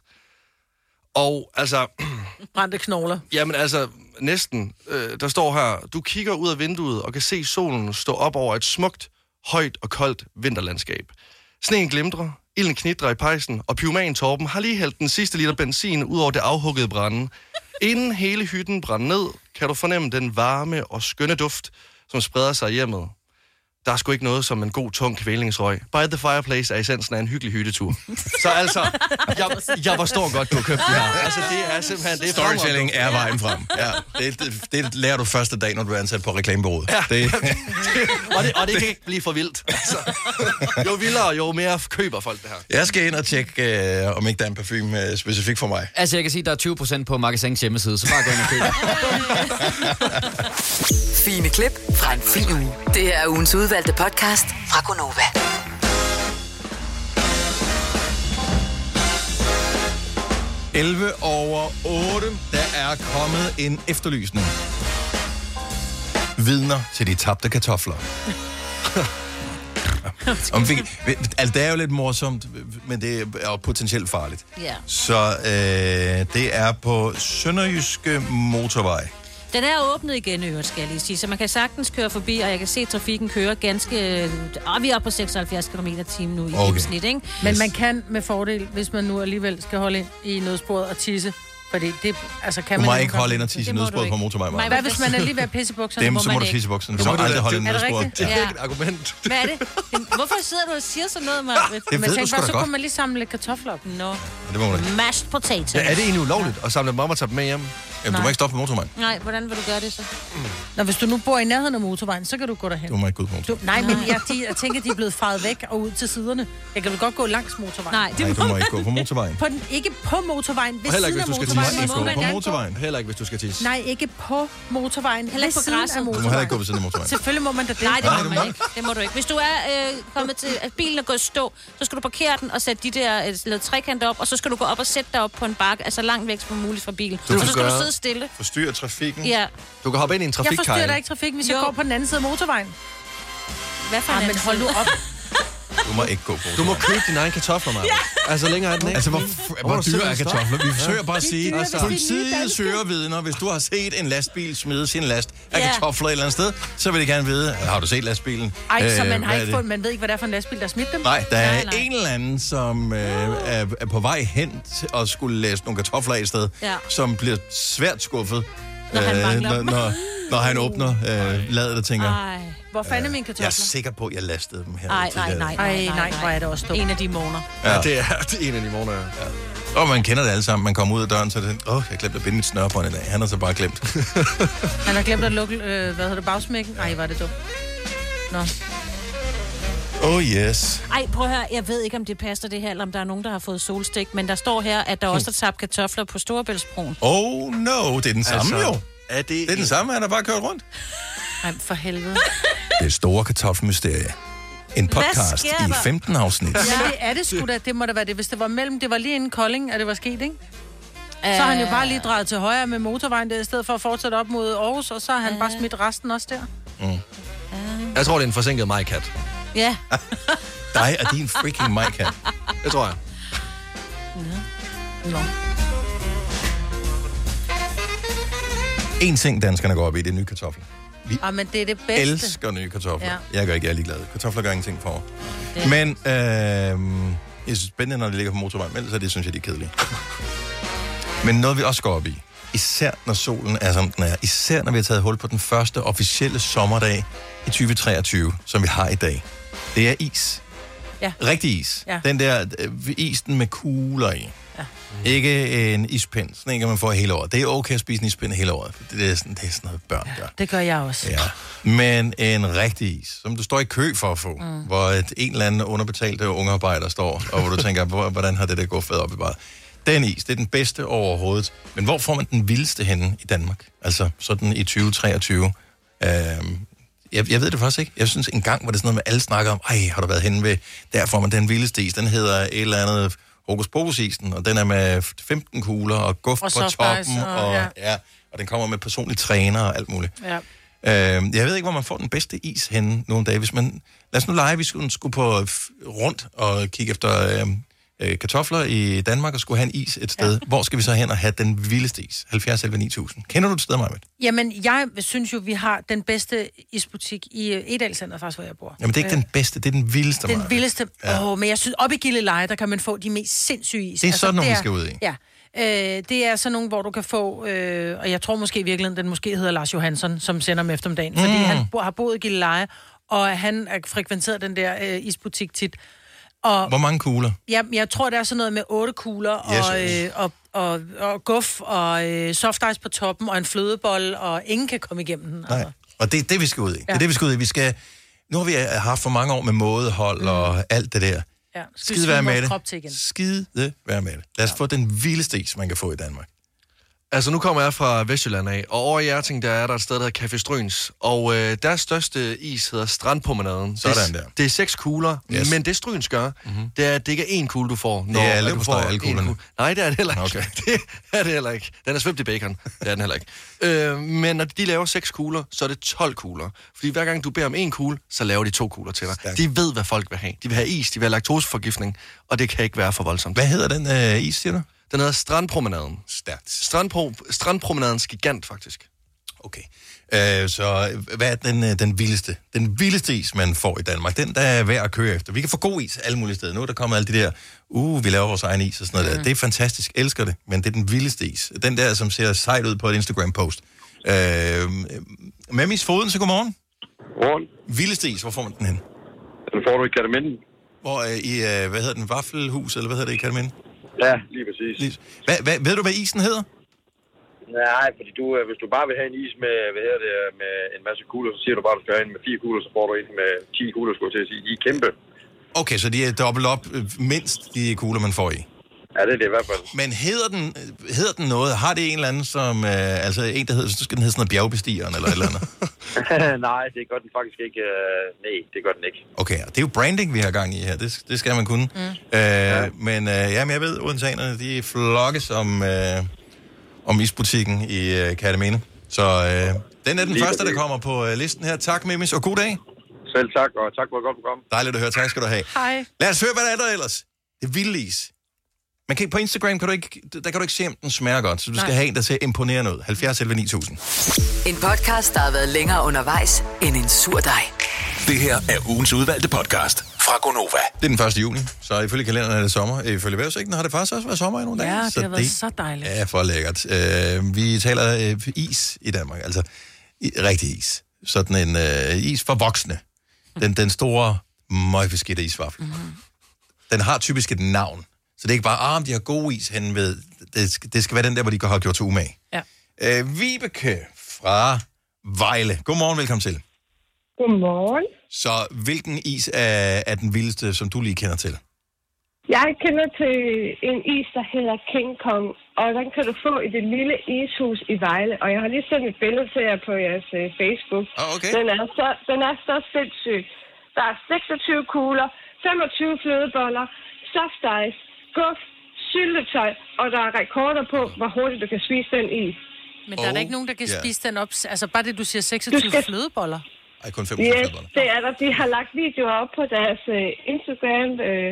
Og altså... Brændte knogler. Jamen altså, næsten. Der står her: du kigger ud af vinduet og kan se solen stå op over et smukt, højt og koldt vinterlandskab. Sneen glimtrer, ilden knitrer i pejsen, og pyroman Torben har lige hældt den sidste liter benzin ud over det afhuggede brænde. Inden hele hytten brænder ned, kan du fornemme den varme og skønne duft, som spreder sig i hjemmet. Der er sgu ikke noget som en god, tung kvælningsrøg. By the Fireplace er essensen af en hyggelig hyttetur. Så altså, jeg forstår godt, du har købt det her. Altså, det er simpelthen... Det er storytelling er vejen frem. Ja, det lærer du første dag, når du er ansat på reklamebureauet. Ja. Og det kan ikke blive for vildt. Altså, jo vildere, jo mere køber folk det her. Jeg skal ind og tjekke, om ikke der er en parfume specifik for mig. Altså, jeg kan sige, at der er 20% på Magasins hjemmeside, så bare gå ind og køb. Fine klip fra en fin uge. Det her er ugens udvalgte podcast fra Gonova. (11:08). Der er kommet en efterlysning. Vidner til de tabte kartofler. Altså, det er jo lidt morsomt, men det er jo potentielt farligt. Ja. Så det er på Sønderjyske Motorvej. Den er åbnet igen, skal jeg lige sige, så man kan sagtens køre forbi, og jeg kan se, at trafikken kører ganske... vi er oppe på 76 km/t nu i gennemsnit, ikke? Men man kan med fordel, hvis man nu alligevel skal holde ind i nødsporet og tisse. Fordi det, altså kan du må man ikke holde ind og tisse i nødsporet på motorvejen. Hvad hvis man er lige ved at pisse i bukserne? Dem, så må du tisse i bukserne. Du må aldrig holde ind i nødsporet. Det er ikke et argument. Hvad er det? Hvorfor sidder du og siger sådan noget, Marvitt? Det ved du sgu da så godt. kunne man lige samle lidt kartofler op. Nå. Det må man ikke. Mashed potatoes. Ja, er det egentlig ulovligt at samle dem op og tage dem med hjem? Jamen, du må ikke stoppe på motorvejen. Nej, hvordan vil du gøre det så? Når hvis du nu bor i nærheden af motorvejen, så kan du gå derhen. Du må ikke gå ud på motorvejen. Nej, men jeg tænker, de er blevet faret væk og ud til siderne. Jeg kan vel godt gå langs motorvejen. Nej, Nej, du må ikke gå på motorvejen. Ikke på motorvejen, ved Heller siden ikke, af hvis du skal motorvejen. tisse. Du må ikke gå på motorvejen. Heller ikke, hvis du skal tisse. Nej, ikke på motorvejen. Heller ikke på græsset. Du må heller ikke gå ved siden af motorvejen. Selvfølgelig må man da det. Nej, det må man ikke. Det må du ikke. Hvis du er kommet til, at bilen er gået i stå, så skal du parkere den og sætte de der lavet trekanter op, og så skal du gå op og sætte dig op på en bakke, altså langt væk som muligt fra bilen. Og så skal du sidde stille. Forstyrre trafikken. Ja. Du kan hoppe ind i en Jeg trafikkaj. forstyrrer da ikke trafikken, hvis jeg går på den anden side af motorvejen. Hvad for men hold nu op. Du må ikke gå på Du må købe dine egne kartofler, Maja. Altså længere er den ikke. Altså, hvor dyre er kartofler? Vi forsøger bare at sige, at politiet søger vidner. Hvis du har set en lastbil smide sin last af kartofler et eller andet sted, så vil de gerne vide, har du set lastbilen? Ej, så man, har ikke fået, man ved ikke, hvad det er for en lastbil, der har smidt dem? Nej, der er en eller anden, som er på vej hen og skulle læse nogle kartofler af et sted, som bliver svært skuffet, når han åbner ladet og tænker... Hvor fanden er mine kartofler? Jeg er sikker på, at jeg lastede dem her. Nej, hvor er det også dumt. En af de måneder. Ja, det er en af de måneder, ja. Og man kender det alle sammen. Man kommer ud af døren, så er det jeg glemte at binde mit snørbånd i dag. Han har så bare glemt. Han har glemt at lukke, bagsmækken. Ej, var det dumt. Nå. Oh yes. Ej, prøv at høre, jeg ved ikke, om det passer det her, eller om der er nogen, der har fået solstik, men der står her, at der også er tabt kartofler på Storebæltsbroen. Oh no, det er den samme jo. Er det er den samme, han har bare kørt rundt. Ej, for helvede. Det store kartoffelmysterie. En podcast i 15 afsnit. Ja, det er det sgu da. Det må da være det. Hvis det var mellem, det var lige inden Kolding, at det var sket, ikke? Så har han jo bare lige drejet til højre med motorvejen der, i stedet for at fortsætte op mod Aarhus, og så har han bare smidt resten også der. Jeg tror, det er en forsinket Majkat. Ja. Dig og din freaking Majkat. Det tror jeg. Nå. En ting, danskerne går op i, det er nye kartofler. Vi men det er det bedste. elsker nye kartofler. Ja. Jeg gør ikke, jeg er ligeglad. Kartofler gør ingenting for mig. Men jeg synes spændende, når de ligger på motorvejen, men ellers så det synes jeg, de er kedelige. Men noget, vi også går op i, især når solen er, som den er, især når vi har taget hul på den første officielle sommerdag i 2023, som vi har i dag, det er is. Ja. Rigtig is. Ja. Den der isen med kugler i. Ja. Ikke en ispind. Sådan en kan man få hele året. Det er okay at spise en ispind hele året. Det er sådan noget, børn gør. Det gør jeg også. Ja. Men en rigtig is, som du står i kø for at få, hvor en eller anden underbetalte ungearbejder står, og hvor du tænker, hvordan har det der gået fedt op i bare. Den is, det er den bedste overhovedet. Men hvor får man den vildeste henne i Danmark? Altså sådan i 2023. Jeg ved det faktisk ikke. Jeg synes engang var det sådan noget med, alle snakker om, har du været henne ved, der får man den vildeste is. Den hedder et eller andet Hokus Pokus-isen, og den er med 15 kugler og guf på toppen, og den kommer med personlig træner og alt muligt. Ja. Jeg ved ikke, hvor man får den bedste is henne nogle dage. Hvis man, lad os nu lege, vi skulle på rundt og kigge efter kartofler i Danmark og skulle have en is et sted. Ja. Hvor skal vi så hen og have den vildeste is? 70 11 9000. Kender du et sted, Marvitt? Jamen, jeg synes jo, vi har den bedste isbutik i Edalcenter, faktisk, hvor jeg bor. Jamen, det er ikke den bedste, det er den vildeste, Den vildeste. Ja. Men jeg synes, op i Gilleleje, der kan man få de mest sindssyge is. Det er sådan nogle, vi skal ud i. Ja. Det er sådan nogle, hvor du kan få, og jeg tror måske i virkeligheden, den måske hedder Lars Johansson, som sender om eftermiddagen, fordi han har boet i Gilleleje, og han har frekventeret den der isbutik tit. Og, hvor mange kugler? Ja, jeg tror, det er sådan noget med 8 kugler, og guf, og soft ice på toppen, og en flødebolle, og ingen kan komme igennem den. Nej, og det er det, vi skal ud i. Ja. Det er det, vi skal ud i. Vi skal, nu har vi haft for mange år med mådehold og alt det der. Ja. Skide være med det. Skide være med det. Lad os få den vildeste is, man kan få i Danmark. Altså, nu kommer jeg fra Vestjylland af, og over i Hjerting, der er der et sted, der hedder Café Stryns. Og deres største is hedder Strandpromenaden. Sådan der. Det er 6 kugler, men det Stryns gør, det er, at det ikke er 1 kugle, du får. Når, det er leverpostej, alle kuglerne. Nej, det er det heller ikke. Okay. Det er det heller ikke. Den er svøbt i bacon. Det er den heller ikke. Men når de laver 6 kugler, så er det 12 kugler. Fordi hver gang du beder om 1 kugle, så laver de 2 kugler til dig. Stærk. De ved, hvad folk vil have. De vil have is, de vil have laktoseforgiftning, og det kan ikke være for voldsomt. Hvad hedder den is, siger du? Den hedder Strandpromenaden. Stærkt. Strandpromenadens gigant, faktisk. Okay. Så hvad er den vildeste is, man får i Danmark? Den, der er værd at køre efter. Vi kan få god is alle mulige steder. Nu er der kommet alle de der, vi laver vores egen is og sådan noget der. Det er fantastisk, elsker det, men det er den vildeste is. Den der, som ser sejt ud på et Instagram-post. Memmis Foden, så godmorgen. Godmorgen. Vildeste is, hvor får man den hen? Den får du i Kerteminde. Hvor i, hvad hedder den, Vaffelhus, eller hvad hedder det i Kerteminde? Ja, lige præcis. Ved du, hvad isen hedder? Nej, fordi hvis du bare vil have en is med, med en masse kugler, så siger du bare, at du skal have en med 4 kugler, så får du en med 10 kugler, skulle jeg til at sige. De er kæmpe. Okay, så de er dobbelt op mindst de kugler, man får i? Ja, det er det i hvert fald. Men hedder den noget? Har det en eller anden, som... altså en, der hedder... Så skal den hedde sådan noget bjergbestigeren, eller et eller andet? Nej, det gør den faktisk ikke. Nej, det gør den ikke. Okay, og det er jo branding, vi har gang i her. Det skal man kunne. Men jamen, jeg ved, odenseanerne, de flokkes om isbutikken i Kerteminde. Så den er den første, der kommer på listen her. Tak, Memmis, og god dag. Selv tak, og tak for et godt program. Dejligt at høre. Tak skal du have. Hej. Lad os høre, hvad der er der ellers. Det vilde is. Man kan, på Instagram kan du ikke se, om den smager godt, så du skal have en, der ser imponerende ud. 70 11 9000. En podcast, der har været længere undervejs end en sur dej. Det her er ugens udvalgte podcast fra Gonova. Det er den 1. juni, så ifølge kalenderen er det sommer. Ifølge vejrudsigten har det faktisk også været sommer i nogle dage. Ja, det har været så dejligt. Ja, for lækkert. Vi taler is i Danmark, altså rigtig is. Sådan en is for voksne. Den store, møgbeskidte isvaffel. Den har typisk et navn. Så det er ikke bare, de har god is hen ved. Det skal være den der, hvor de har gjort sig umage. Ja. Vibeke fra Vejle. Godmorgen, velkommen til. Godmorgen. Så hvilken is er den vildeste, som du lige kender til? Jeg kender til en is, der hedder King Kong, og den kan du få i det lille ishus i Vejle. Og jeg har lige sendt et billede til jer på jeres Facebook. Okay. Den er så sindssyg. Der er 26 kugler, 25 flødeboller, soft ice, guf, syltetøj, og der er rekorder på, hvor hurtigt du kan spise den is. Men der er der ikke nogen, der kan spise den op. Altså bare det, du siger 26 flødeboller. Ej, kun 25 flødeboller. Det er der. De har lagt videoer op på deres Instagram,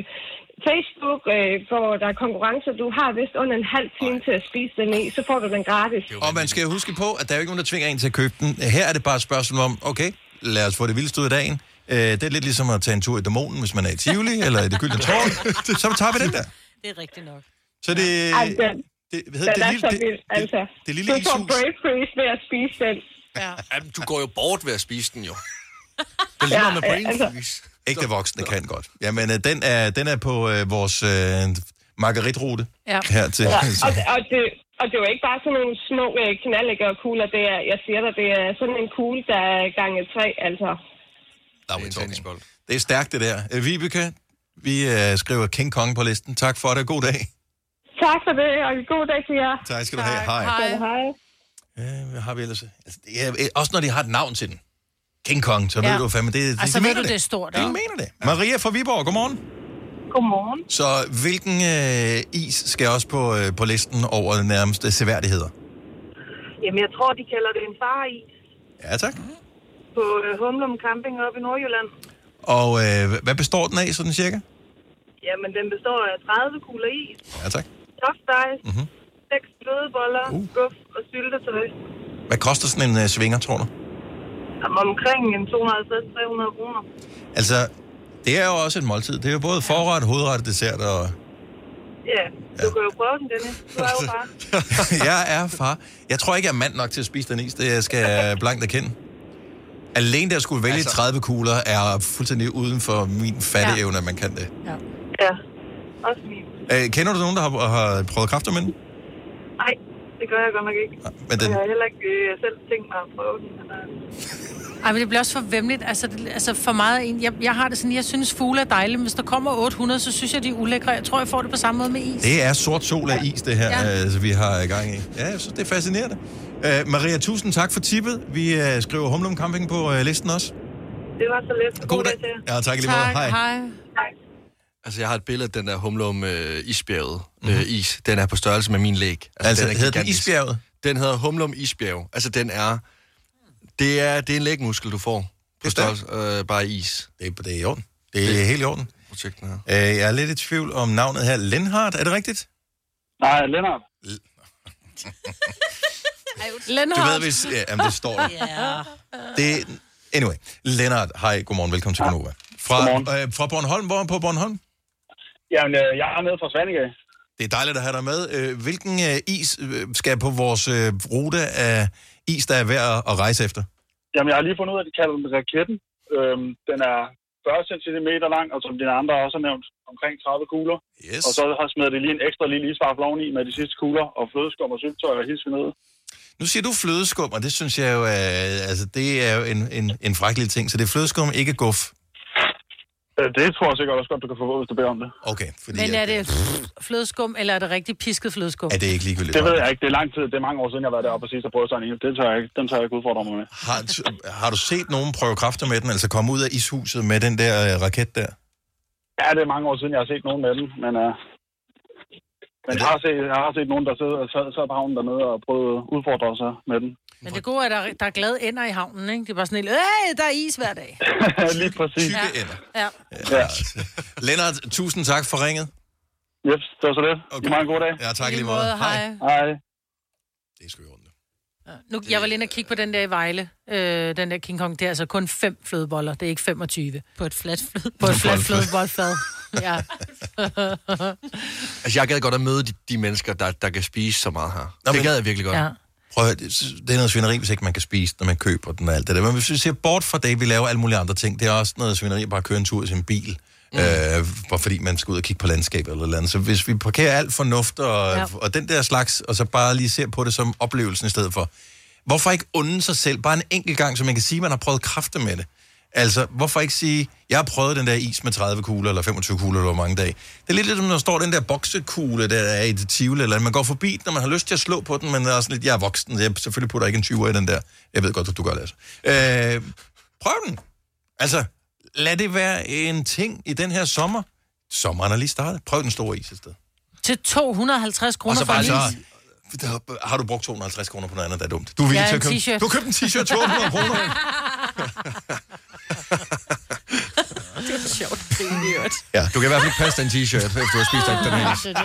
Facebook, hvor der er konkurrencer. Du har vist under en halv time til at spise den i, så får du den gratis. Og man skal jo huske på, at der er jo ikke nogen, der tvinger en til at købe den. Her er det bare et spørgsmål om, okay, lad os få det vildeste ud af dagen. Det er lidt ligesom at tage en tur i Dæmonen, hvis man er i Tivoli, eller i det gyldne tårn. Så tager vi den der. Det er rigtigt nok. Så det... Den er så vild, altså. Det lille du får brave freeze ved at spise den. Ja. Jamen, du går jo bort ved at spise den, jo. Det ligner med brain freeze. Ægte voksne kan godt. Jamen, den er på vores margaritrute her til... Ja. Og det er jo ikke bare sådan nogle små knaldlæggerkugler. Jeg siger dig, det er sådan en kugle, der er gange 3, altså. Det er stærkt, det der. Vibeke, vi skriver King Kong på listen. Tak for det. God dag. Tak for det, og god dag til jer. Tak skal du have. Hej. Hej. Hvad har vi ellers? Altså, også når de har et navn til den. King Kong, så ved du fandme, det altså, ved du, det er stort, ikke? Jeg mener det. Maria fra Viborg, godmorgen. Godmorgen. Så hvilken is skal også på listen over nærmeste seværdigheder? Jamen, jeg tror, de kalder det en fareis. Ja, tak. På Humlum Camping oppe i Nordjylland. Og hvad består den af, sådan cirka? Jamen, den består af 30 kugler is. Ja, tak. Soft ice, 6 flødeboller, guf og syltetøj. Hvad koster sådan en svinger, tror du? Jamen, omkring en 250-300 kroner. Altså, det er jo også et måltid. Det er jo både forret, hovedret, dessert og... Ja, du kan jo prøve den, Dennis. Du er jo far. Jeg er far. Jeg tror ikke, jeg er mand nok til at spise den is. Det skal jeg blankt erkende. Alene der skulle vælge 30 kugler er fuldstændig uden for min fatteevne, at man kan det. Ja, også min. Kender du nogen, der har prøvet kræfter med den? Nej, det gør jeg godt nok ikke. Men jeg har heller ikke selv tænkt mig at prøve den. Ej, men det bliver også for væmmeligt. Altså for meget... Jeg har det sådan, jeg synes fugle er dejlige. Hvis der kommer 800, så synes jeg, de er ulækre. Jeg tror, jeg får det på samme måde med is. Det er sort sol af is, det her, vi har i gang i. Ja, jeg synes, det er fascinerende. Maria, tusind tak for tippet. Vi skriver Humlum Camping på listen også. Det var så let. God dag til jer. Ja, tak i lige måde. Hej. Altså, jeg har et billede af den der Humlum isbjerget is. Den er på størrelse med min læg. Altså hedder den isbjerget? Den hedder Humlum isbjerg. Altså, den er... Det er en lægmuskel, du får på størrelse bare is. Det er i orden. Det er helt i orden. Projekten her. Jeg er lidt i tvivl om navnet her. Lennart, er det rigtigt? Nej, Lennart. Lennart. Du ved, hvis... Jamen, det står der. Det, anyway, Lennart, hej, godmorgen, velkommen til Gonova. Fra Bornholm, hvor på Bornholm? Jamen, jeg er nede fra Svaneke. Det er dejligt at have dig med. Hvilken is skal på vores rute af is, der er værd at rejse efter? Jamen, jeg har lige fundet ud af, at de kalder den raketten. Den er 40 cm lang, og som dine andre også har nævnt, omkring 30 kugler. Yes. Og så har smidt det lige en ekstra lille isvarp oveni med de sidste kugler, og flødeskum og syltetøj og hilse ned. Nu siger du flødeskum, og det synes jeg jo det er jo en fræk lille ting. Så det er flødeskum, ikke guf. Det tror jeg sikkert også godt, du kan få, hvis du beder om det. Okay. Fordi Men er det flødeskum, eller er det rigtig pisket flødeskum? Er det ikke ligegyldigt? Det ved jeg ikke. Det er lang tid. Det er mange år siden, jeg har været deroppe og sidst og prøvet sådan en. Den tager jeg ikke udfordre mig med. Har du set nogen prøve kræfter med den, altså komme ud af ishuset med den der raket der? Ja, det er mange år siden, jeg har set nogen med den, men jeg har set nogen, der sad på havnen dernede og prøvede at udfordre sig med den. Men det gode er, at der er glade ender i havnen, ikke? Det er bare sådan helt, der er is hver dag. Lige præcis. Tykke ender. Ja. Lennart, tusind tak for ringet. Yes, det var så det. Okay. I må have en god dag. Ja, tak lige måde. Hej. Det er sgu i orden. Nu, jeg var lige inde og kigge på den der i Vejle. Den der King Kong, det er altså kun 5 flødeboller. Det er ikke 25. På et fladt flødeboldfad. Ja. Altså, jeg gad godt at møde de mennesker, der kan spise så meget her. Det gad jeg virkelig godt. Ja. Prøv at høre, det er noget svineri, hvis ikke man kan spise, når man køber den og alt det der. Men hvis vi ser bort fra det, vi laver alle mulige andre ting, det er også noget svineri at bare køre en tur i sin bil. Bare fordi man skal ud og kigge på landskabet eller noget andet. Så hvis vi parkerer alt fornuft og den der slags, og så bare lige ser på det som oplevelsen i stedet for. Hvorfor ikke unde sig selv bare en enkelt gang, så man kan sige, at man har prøvet kræfter med det? Altså, hvorfor ikke sige, jeg har prøvet den der is med 30 kugler, eller 25 kugler, eller hvor mange dage. Det er lidt ligesom, når der står den der boksekugle, der er i det Tivoli, eller man går forbi, når man har lyst til at slå på den, men der er sådan lidt, jeg er voksen, jeg selvfølgelig putter ikke en 20'er i den der. Jeg ved godt, at du gør det altså. Prøv den. Altså, lad det være en ting i den her sommer. Sommeren er lige startet. Prøv den store is et sted. Til 250 kroner for en is. Har du brugt 250 kroner på noget andet, der er dumt? Du vil til at købe. Du har købt en t-shirt 200 kroner. Det var sjovt. Ja, du kan i hvert fald ikke passe den t-shirt, efter du har spist den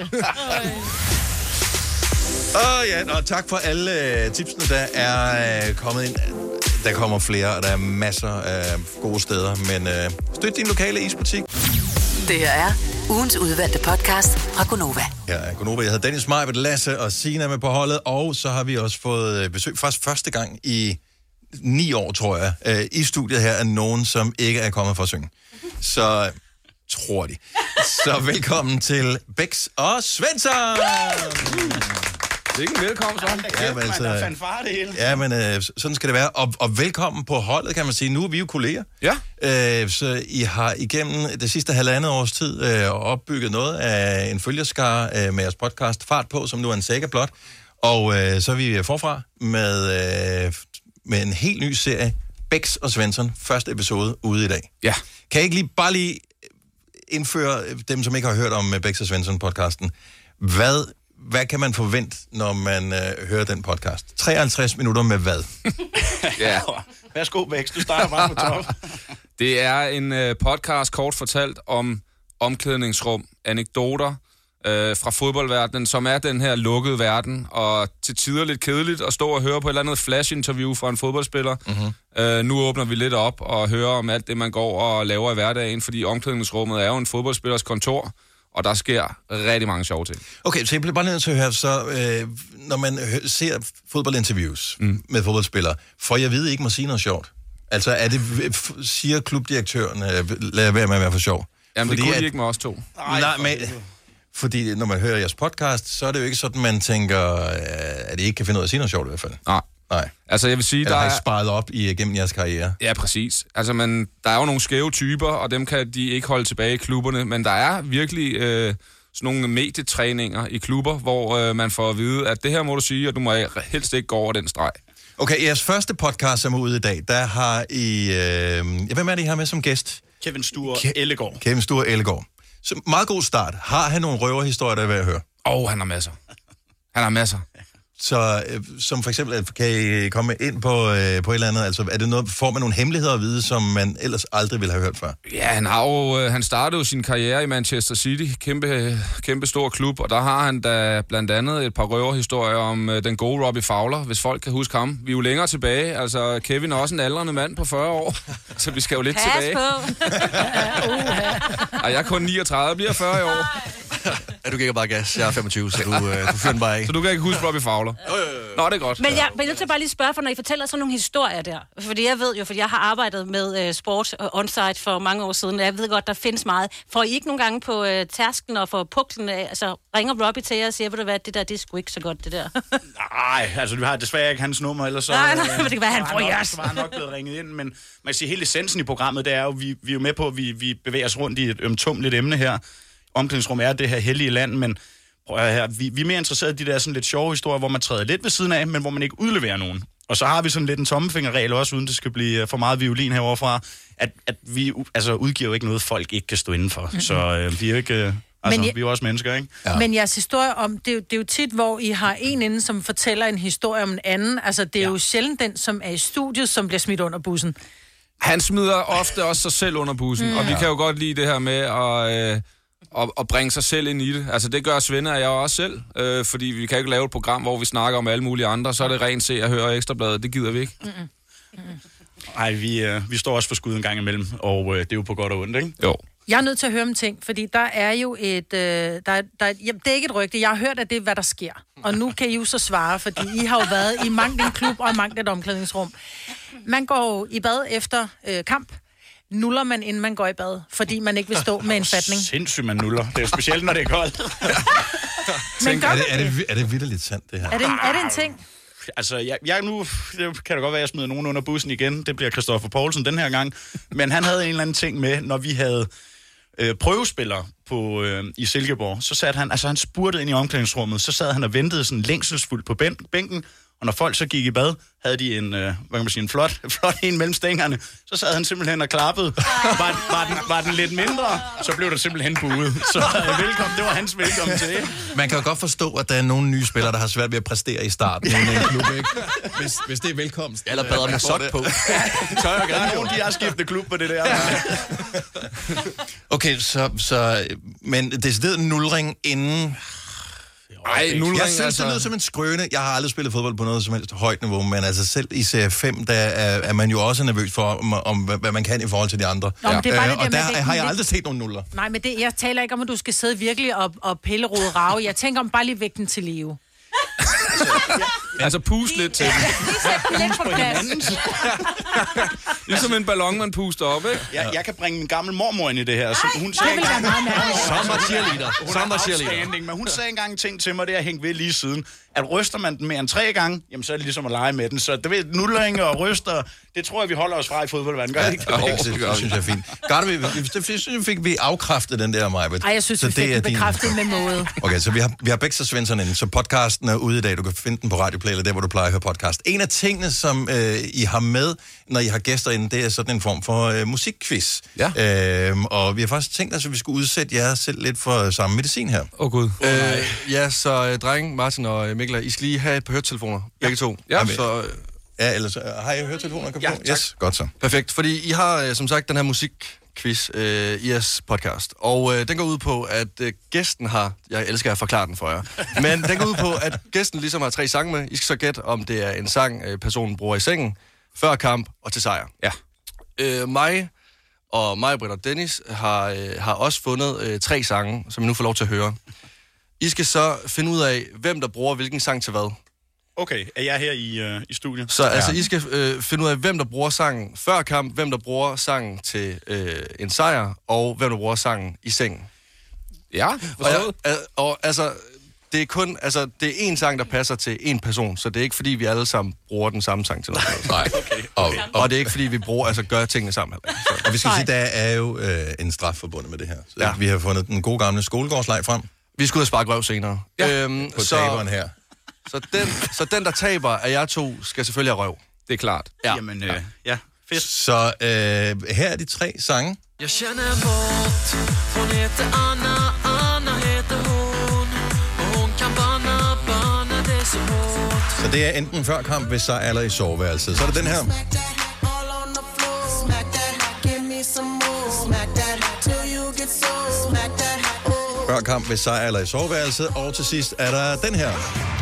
her. Tak for alle tipsene, der er kommet ind. Der kommer flere, og der er masser af gode steder, men støt din lokale isbutik. Det her er ugens udvalgte podcast fra Gonova. Ja, Gonova. Jeg hedder Dennis Meibert, Lasse og Sina med på holdet, og så har vi også fået besøg, faktisk første gang i 9 år, tror jeg, i studiet her, af nogen, som ikke er kommet for at synge. Så tror de. Så velkommen til Bex og Svensson! Det er ikke en velkommen, så. Ja, men altså, der er fanfare det hele. Ja, men sådan skal det være. Og velkommen på holdet, kan man sige. Nu er vi jo kolleger. Ja. Så I har igennem det sidste halvandet års tid opbygget noget af en følgerskare med jeres podcast Fart på, som nu er en saga blot. Og så er vi forfra med en helt ny serie, Bex og Svensson, første episode ude i dag. Ja. Kan I ikke bare lige indføre dem, som ikke har hørt om Bex og Svensson-podcasten? Hvad kan man forvente, når man hører den podcast? 53 minutter med hvad? Ja. Værsgo, Bex. Du starter bare på top. Det er en podcast, kort fortalt, om omklædningsrum, anekdoter fra fodboldverdenen, som er den her lukkede verden, og til tider lidt kedeligt at stå og høre på et eller andet flash-interview fra en fodboldspiller. Mm-hmm. Nu åbner vi lidt op og hører om alt det, man går og laver i hverdagen, fordi omklædningsrummet er jo en fodboldspillers kontor, og der sker rigtig mange sjove ting. Okay, så jeg bliver bare nødt til at høre, så når man ser fodboldinterviews med fodboldspillere, får jeg at vide, ikke må sige noget sjovt? Altså, siger klubdirektøren, lad være med at være for sjov? Jamen, fordi det kunne de ikke med os to. Nej, men... Fordi når man hører jeres podcast, så er det jo ikke sådan, man tænker, at I ikke kan finde ud af at sige noget sjovt i hvert fald. Nej. Altså, jeg vil sige, der har I sparet op igennem jeres karriere? Ja, præcis. Altså, der er jo nogle skæve typer, og dem kan de ikke holde tilbage i klubberne, men der er virkelig sådan nogle medietræninger i klubber, hvor man får at vide, at det her må du sige, og du må helst ikke gå over den streg. Okay, jeres første podcast, som er ude i dag, der har I... hvem er det, I har med som gæst? Kevin Sture Ellegaard. Kevin Sture Ellegaard. Så meget god start. Har han nogle røverhistorier, der er værd at høre? Han har masser. som for eksempel, kan I komme ind på et eller andet, altså er det noget, får man nogle hemmeligheder at vide, som man ellers aldrig ville have hørt før? Ja, han startede jo sin karriere i Manchester City, kæmpe stor klub, og der har han da blandt andet et par røverhistorier om den gode Robbie Fowler, hvis folk kan huske ham. Vi er jo længere tilbage, altså Kevin er også en aldrende mand på 40 år, så vi skal jo lidt tilbage. Og jeg er kun 39, bliver 40 i år. Ja, du gik bare gas. Jeg er 25, så du fyrer den bare af. Så du kan ikke huske Robbie Fowler? Nå, det er godt. Men jeg er nødt til bare lige spørge, for når I fortæller sådan nogle historier der, fordi jeg ved jo, fordi jeg har arbejdet med sport on-site for mange år siden, og jeg ved godt, der findes meget. Får I ikke nogle gange på tærsken og får puklen af, altså ringer Robbie til jer og siger, ved du hvad, det der, det er sgu ikke så godt, det der. Nej, altså du har desværre ikke hans nummer, ellers så... Nej, men det kan være, han får jeres. Så var han nok blevet ringet ind, men man kan sige, hele essensen i programmet, det er jo, vi er jo med på, at vi bevæger os rundt i et ømtumligt emne her. Omklædningsrum er det her hellige land, men her, vi er mere interesserede i de der sådan lidt sjove historier, hvor man træder lidt ved siden af, men hvor man ikke udleverer nogen. Og så har vi sådan lidt en tommefingerregel også, uden det skal blive for meget violin heroverfra, at vi altså udgiver jo ikke noget, folk ikke kan stå indenfor. Mm-hmm. Så vi er jo ikke... Altså, vi er jo også mennesker, ikke? Ja. Men jeres historie om, det er jo tit, hvor I har en inde, som fortæller en historie om en anden. Altså, det er jo sjældent den, som er i studiet, som bliver smidt under bussen. Han smider ofte også sig selv under bussen, og vi kan jo godt lide det her med at bringe sig selv ind i det. Altså, det gør Svende og jeg også selv, fordi vi kan ikke lave et program, hvor vi snakker om alle mulige andre, så er det rent se og høre Ekstrabladet. Det gider vi ikke. Nej, vi står også for skud en gang imellem, og det er jo på godt og ondt, ikke? Jo. Jeg er nødt til at høre om ting, fordi der er jo et... det er ikke et rygte. Jeg har hørt, at det er, hvad der sker. Og nu kan I jo så svare, fordi I har jo været i mangt en klub og i mangt et omklædningsrum. Man går i bad efter kamp. Nuller man, inden man går i bad, fordi man ikke vil stå med en fatning. Sindssygt, man nuller. Det er specielt, når det er koldt. Men er det vitterligt sandt, det her? Er det en ting? Altså, jeg nu det kan da godt være, at jeg smider nogen under bussen igen. Det bliver Christoffer Poulsen den her gang. Men han havde en eller anden ting med, når vi havde prøvespillere i Silkeborg. Så satte han, altså han spurtede ind i omklædningsrummet, så sad han og ventede sådan længselsfuldt på bænken. Og når folk så gik i bad, havde de en flot en mellem stængerne. Så sad han simpelthen og klappede. Var den lidt mindre, så blev der simpelthen buet. Så velkommen, det var hans velkommen til. Man kan jo godt forstå, at der er nogle nye spillere, der har svært ved at præstere i starten i en klub, ikke? Hvis det er velkomst. Eller bader med sok på. Tør jeg gerne. Nogen, de har skiftet klub på det der. Okay, men decideret nulring inden... Ej, jeg synes, det lyder som en skrøne. Jeg har aldrig spillet fodbold på noget som helst højt niveau, men altså selv i serie 5, der er man jo også nervøs for, om hvad man kan i forhold til de andre. Nå, det er og der har jeg aldrig set nogen nuller. Nej, men jeg taler ikke om, at du skal sidde virkelig og pille rode rave. Jeg tænker om bare lige vægten til live. Altså pust lidt til Lidt på plads. Ligesom en ballon, man puster op, ikke? Jeg kan bringe min gamle mormor ind i det her. Hun sagde engang... Men hun sagde engang en ting til mig, det har hængt ved lige siden. At ryster man den mere end 3 gange, jamen så er det ligesom at lege med den. Så det ved nulleringer og ryster, det tror jeg, vi holder os fra i fodboldverdenen. Gør det ikke? Det synes jeg er fint. Det fik vi afkræftet den der, Maja. Ej, jeg synes, vi fik den bekræftet med måde. Okay, så vi har Bæks og Svensson inde, så podcasten er ude i dag. Du kan finde den på Radioplay, eller der, hvor du plejer at høre podcast. En af tingene, som I har med, når I har gæster inde, det er sådan en form for musikquiz. Ja. Og vi har faktisk tænkt os, at vi skulle udsætte jer selv lidt for samme medicin her. Gud. Ja, så dreng, Martin og Mikkel, I skal lige have et par høretelefoner, begge to. Ja, så, ja, ellers har I høretelefoner? Ja, yes, godt så. Perfekt, fordi I har som sagt den her musikquiz i jeres podcast. Og den går ud på, at gæsten har... Jeg elsker at forklare den for jer. Men den går ud på, at gæsten ligesom har 3 sange med. I skal så gætte, om det er en sang, personen bruger i sengen, før kamp og til sejr. Ja. Mig, Britt og Dennis har også fundet 3 sange, som I nu får lov til at høre. I skal så finde ud af, hvem der bruger hvilken sang til hvad. Okay, er jeg her i studiet? Så altså, I skal finde ud af, hvem der bruger sangen før kamp, hvem der bruger sangen til en sejr, og hvem der bruger sangen i sengen. Ja, og altså, det er kun, altså, det er én sang, der passer til én person, så det er ikke, fordi vi alle sammen bruger den samme sang til noget. Nej, okay. Og det er ikke, fordi vi gør tingene sammen. Og vi skal sige, der er jo en straf forbundet med det her. Så vi har fundet den gode gamle skolegårdsleg frem. Vi skal ud og sparke røv senere. Ja, på taberen her. Så den, der taber af jer 2, skal selvfølgelig have røv. Det er klart. Ja. Jamen, fedt. Så her er de 3 sange. Jag känner bort, hon heter Anna, Anna heter hon. Och hon kan banna det så hårt. Og det er enten før kamp, ved sejr eller i soveværelset. Så er det den her. Før kamp, ved sejr eller i soveværelset. Og til sidst er der den her.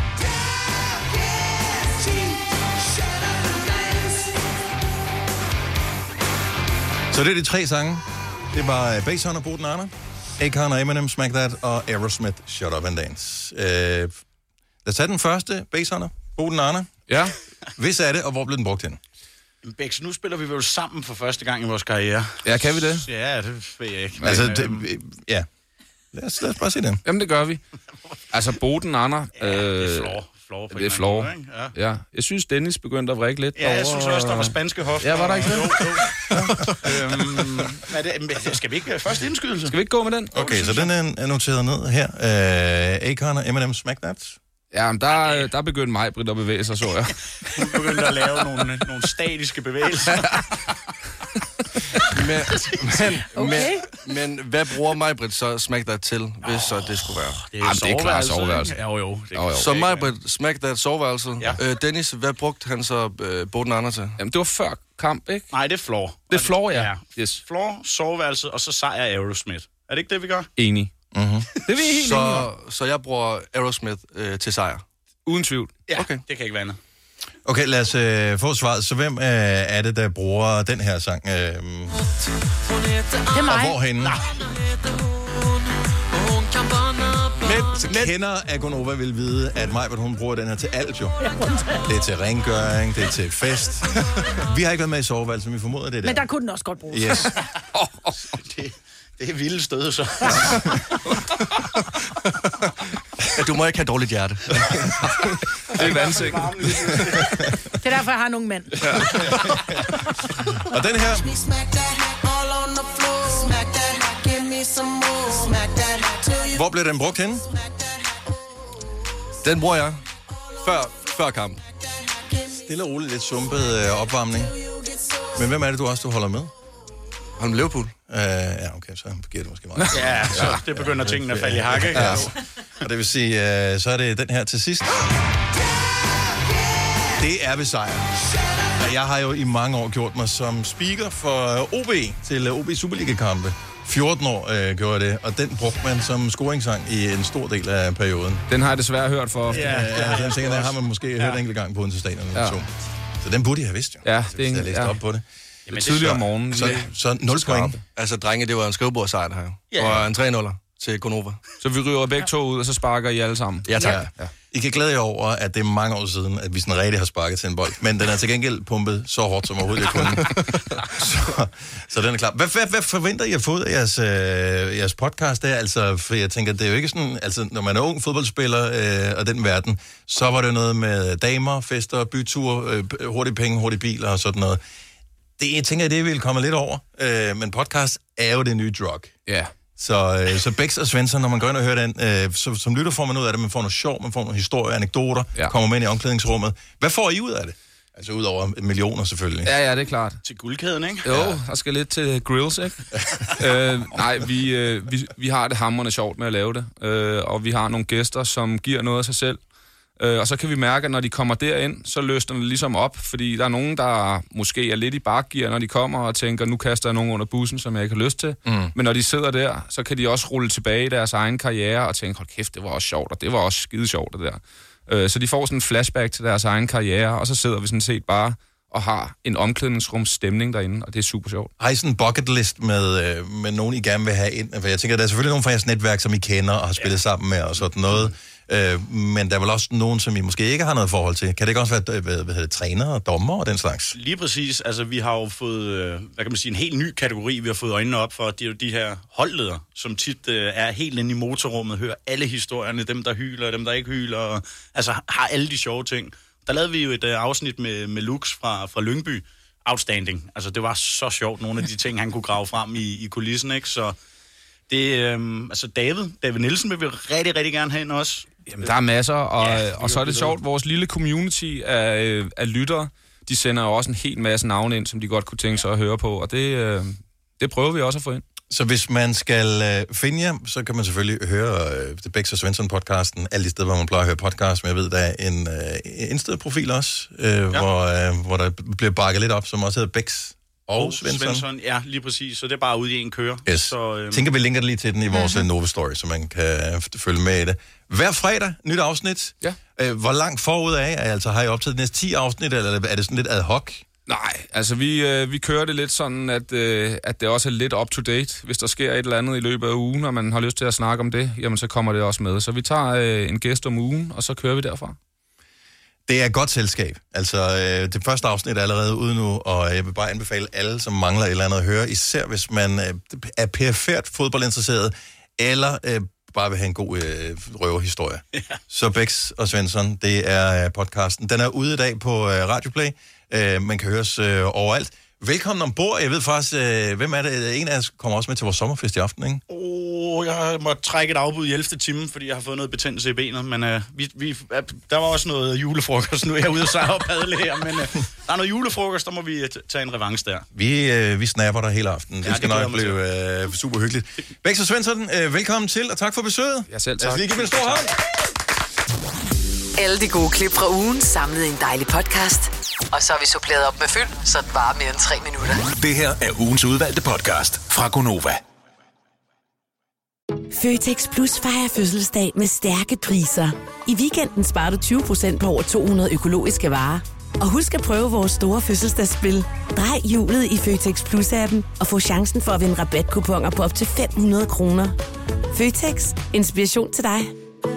Så det er de 3 sange. Det var Bass og Boden Anna, Akon og Eminem, Smack That og Aerosmith, Shut Up and Dance. Lad os tage den første, Bass og Boden Anna. Ja. Hvis er det, og hvor blev den brugt hen? Bæks, nu spiller vi vel sammen for første gang i vores karriere. Ja, kan vi det? Ja, det ved jeg ikke. Altså, ja. Lad os bare se det. Jamen, det gør vi. Altså, Boden Anna... det er flår. Ja. Jeg synes, Dennis begyndte at vrikke lidt. Ja, jeg synes også, der var spanske hofter. Ja, var der ikke det? Skal vi ikke først indskydelse? Skal vi ikke gå med den? Okay, så den er noteret ned her. Akon og Eminem, Smack That. Ja, men der begyndte mig, Britt, at bevæge sig, så jeg. Hun begyndte at lave nogle statiske bevægelser. Men hvad bruger Majbrit så Smack That til, hvis så det skulle være? Det er klart soveværelse. Jo. Så Majbrit Smack That soveværelse. Ja. Dennis, hvad brugte han så Boden Anna til? Jamen, det var før kamp, ikke? Nej, det er floor. Det er floor, ja. Yes. Floor, soveværelse, og så sejr Aerosmith. Er det ikke det, vi gør? Enig. Mm-hmm. Det er vi helt enige. Så jeg bruger Aerosmith til sejr? Uden tvivl. Ja, okay. Det kan ikke være andet. Okay, lad os få svaret. Så hvem er det, der bruger den her sang? Det er mig. Og hvorhenne? Men kender af Gonova vil vide, at Majbert, hun bruger den her til alt jo. Det er til rengøring, det er til fest. Vi har ikke været med i soveværelsen, vi formoder det der. Men der kunne den også godt bruges. Yes. Det er vilde stød, så. Ja, du må ikke have dårligt hjerte. Det er vandsæk. Det er derfor, jeg har nogle mænd. Ja. Og den her... Hvor blev den brugt henne? Den bruger jeg før kamp. Stille og roligt, lidt sumpet opvarmning. Men hvem er det, du holder med? Holm Liverpool. Ja, okay, så giver det måske meget. Ja, så det begynder tingene at falde i hakke. Ja. Og det vil sige, så er det den her til sidst. Det er ved sejr. Jeg har jo i mange år gjort mig som speaker for OB til OB Superliga-kampe. 14 år gjorde jeg det, og den brugte man som scoringssang i en stor del af perioden. Den har jeg desværre hørt for ofte. Ja, den tænker, der har man måske hørt en enkelt gang på Odense Stadion eller to. Så den burde jeg have vidst jo. Ja, det er jeg læste op på det. Jamen, tidligere om morgenen. Så 0 point. Altså, drenge, det var en skrivebordsejr, det her. Og en 3-0'er til Gonova. Så vi ryger begge to ud, og så sparker I alle sammen. Ja, tak. Ja. I kan glæde jer over, at det er mange år siden, at vi sådan rigtig har sparket til en bold. Men den er til gengæld pumpet så hårdt, som overhovedet jeg kunne. så den er klar. Hvad forventer I at få af jeres podcast der? Altså, for jeg tænker, det er jo ikke sådan... Altså, når man er ung fodboldspiller og den verden, så var det noget med damer, fester, byture, hurtige penge, hurtige biler og sådan noget. Jeg tænker, det vil komme lidt over. Men podcast er jo det nye drug. Ja. Så Bæks og Svensson, når man går ind og hører den, som lytter får man ud af det, man får noget sjov, man får nogle historier, anekdoter, kommer med ind i omklædningsrummet. Hvad får I ud af det? Altså ud over millioner selvfølgelig. Ja, det er klart. Til guldkæden, ikke? Jo, der skal lidt til grills, ikke? Nej, vi har det hamrende sjovt med at lave det, og vi har nogle gæster, som giver noget af sig selv. Og så kan vi mærke, at når de kommer derind, så løsner det ligesom op, fordi der er nogen, der måske er lidt i bakgear, når de kommer og tænker, nu kaster jeg nogen under bussen, som jeg ikke har lyst til. Men når de sidder der, så kan de også rulle tilbage i deres egen karriere og tænke, hold kæft, det var også sjovt, og det var også skide sjovt, det der. Så de får sådan en flashback til deres egen karriere, og så sidder vi sådan set bare og har en omklædningsrumsstemning derinde, og det er super sjovt. Har I sådan en bucket list med nogen, I gerne vil have ind? For jeg tænker, der er selvfølgelig nogen fra jeres netværk, som I kender og har spillet sammen med og sådan noget. Men der er vel også nogen, som I måske ikke har noget forhold til. Kan det ikke også være trænere og dommer og den slags? Lige præcis. Altså, vi har jo fået, hvad kan man sige, en helt ny kategori, vi har fået øjnene op for. Det er jo de her holdledere, som tit er helt inde i motorrummet, hører alle historierne, dem der hyler, dem der ikke hyler, og, altså har alle de sjove ting. Der lavede vi jo et afsnit med Lux fra Lyngby. Outstanding. Altså, det var så sjovt, nogle af de ting, han kunne grave frem i kulissen, ikke? Så det, altså David Nielsen vil vi rigtig, rigtig gerne have ind også. Jamen, der er masser, og så er det sjovt, vores lille community af lyttere, de sender jo også en hel masse navne ind, som de godt kunne tænke sig at høre på, og det prøver vi også at få ind. Så hvis man skal finde jer, så kan man selvfølgelig høre The Becks og Svensson-podcasten, alle de steder, hvor man plejer at høre podcast, men jeg ved, der er en Insta-profil også, hvor der bliver bakket lidt op, som også hedder Becks og Svensson. Ja, lige præcis. Så det er bare ude i en køre. Yes. Så, tænker, vi linker lige til den i vores Nova Story, så man kan følge med i det. Hver fredag, nyt afsnit. Ja. Hvor langt forud af? Altså, har I optaget de næste 10 afsnit, eller er det sådan lidt ad hoc? Nej, altså vi kører det lidt sådan, at det også er lidt up-to-date. Hvis der sker et eller andet i løbet af ugen, og man har lyst til at snakke om det, jamen så kommer det også med. Så vi tager en gæst om ugen, og så kører vi derfra. Det er et godt selskab. Altså, det første afsnit er allerede ude nu, og jeg vil bare anbefale alle, som mangler et eller andet at høre, især hvis man er perifært fodboldinteresseret, eller bare vil have en god røverhistorie. Ja. Så Becks og Svensson, det er podcasten. Den er ude i dag på Radioplay. Man kan høres overalt. Velkommen ombord. Jeg ved faktisk, hvem er det? En af os kommer også med til vores sommerfest i aften, ikke? Jeg har måttet trække et afbud i 11. time, fordi jeg har fået noget betændelse i benet, men der var også noget julefrokost. Nu er jeg ude og sejre og padle her, men der er noget julefrokost, der må vi tage en revanche der. Vi snapper dig hele aftenen. Det skal nok blive super hyggeligt. Becks og Svensson, velkommen til, og tak for besøget. Ja, selv tak. Lad os lige give en stor hånd. Alle de gode klip fra ugen samlet i en dejlig podcast. Og så har vi suppleret op med fyld, så det varer mere end 3 minutter. Det her er ugens udvalgte podcast fra Gonova. Føtex Plus fejrer fødselsdag med stærke priser. I weekenden sparer du 20% på over 200 økologiske varer. Og husk at prøve vores store fødselsdagsspil. Drej hjulet i Føtex Plus-appen og få chancen for at vinde rabatkuponer på op til 500 kroner. Føtex. Inspiration til dig.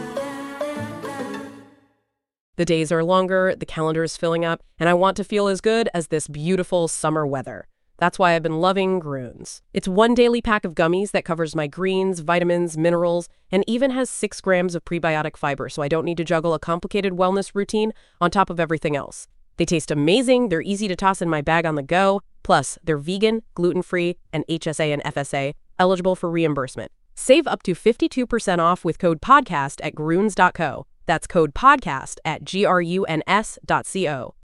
The days are longer, the calendar is filling up, and I want to feel as good as this beautiful summer weather. That's why I've been loving Grüns. It's one daily pack of gummies that covers my greens, vitamins, minerals, and even has 6 grams of prebiotic fiber, so I don't need to juggle a complicated wellness routine on top of everything else. They taste amazing, they're easy to toss in my bag on the go, plus they're vegan, gluten-free, and HSA and FSA, eligible for reimbursement. Save up to 52% off with code PODCAST at Grüns.co. That's code PODCAST at GRUNS.co.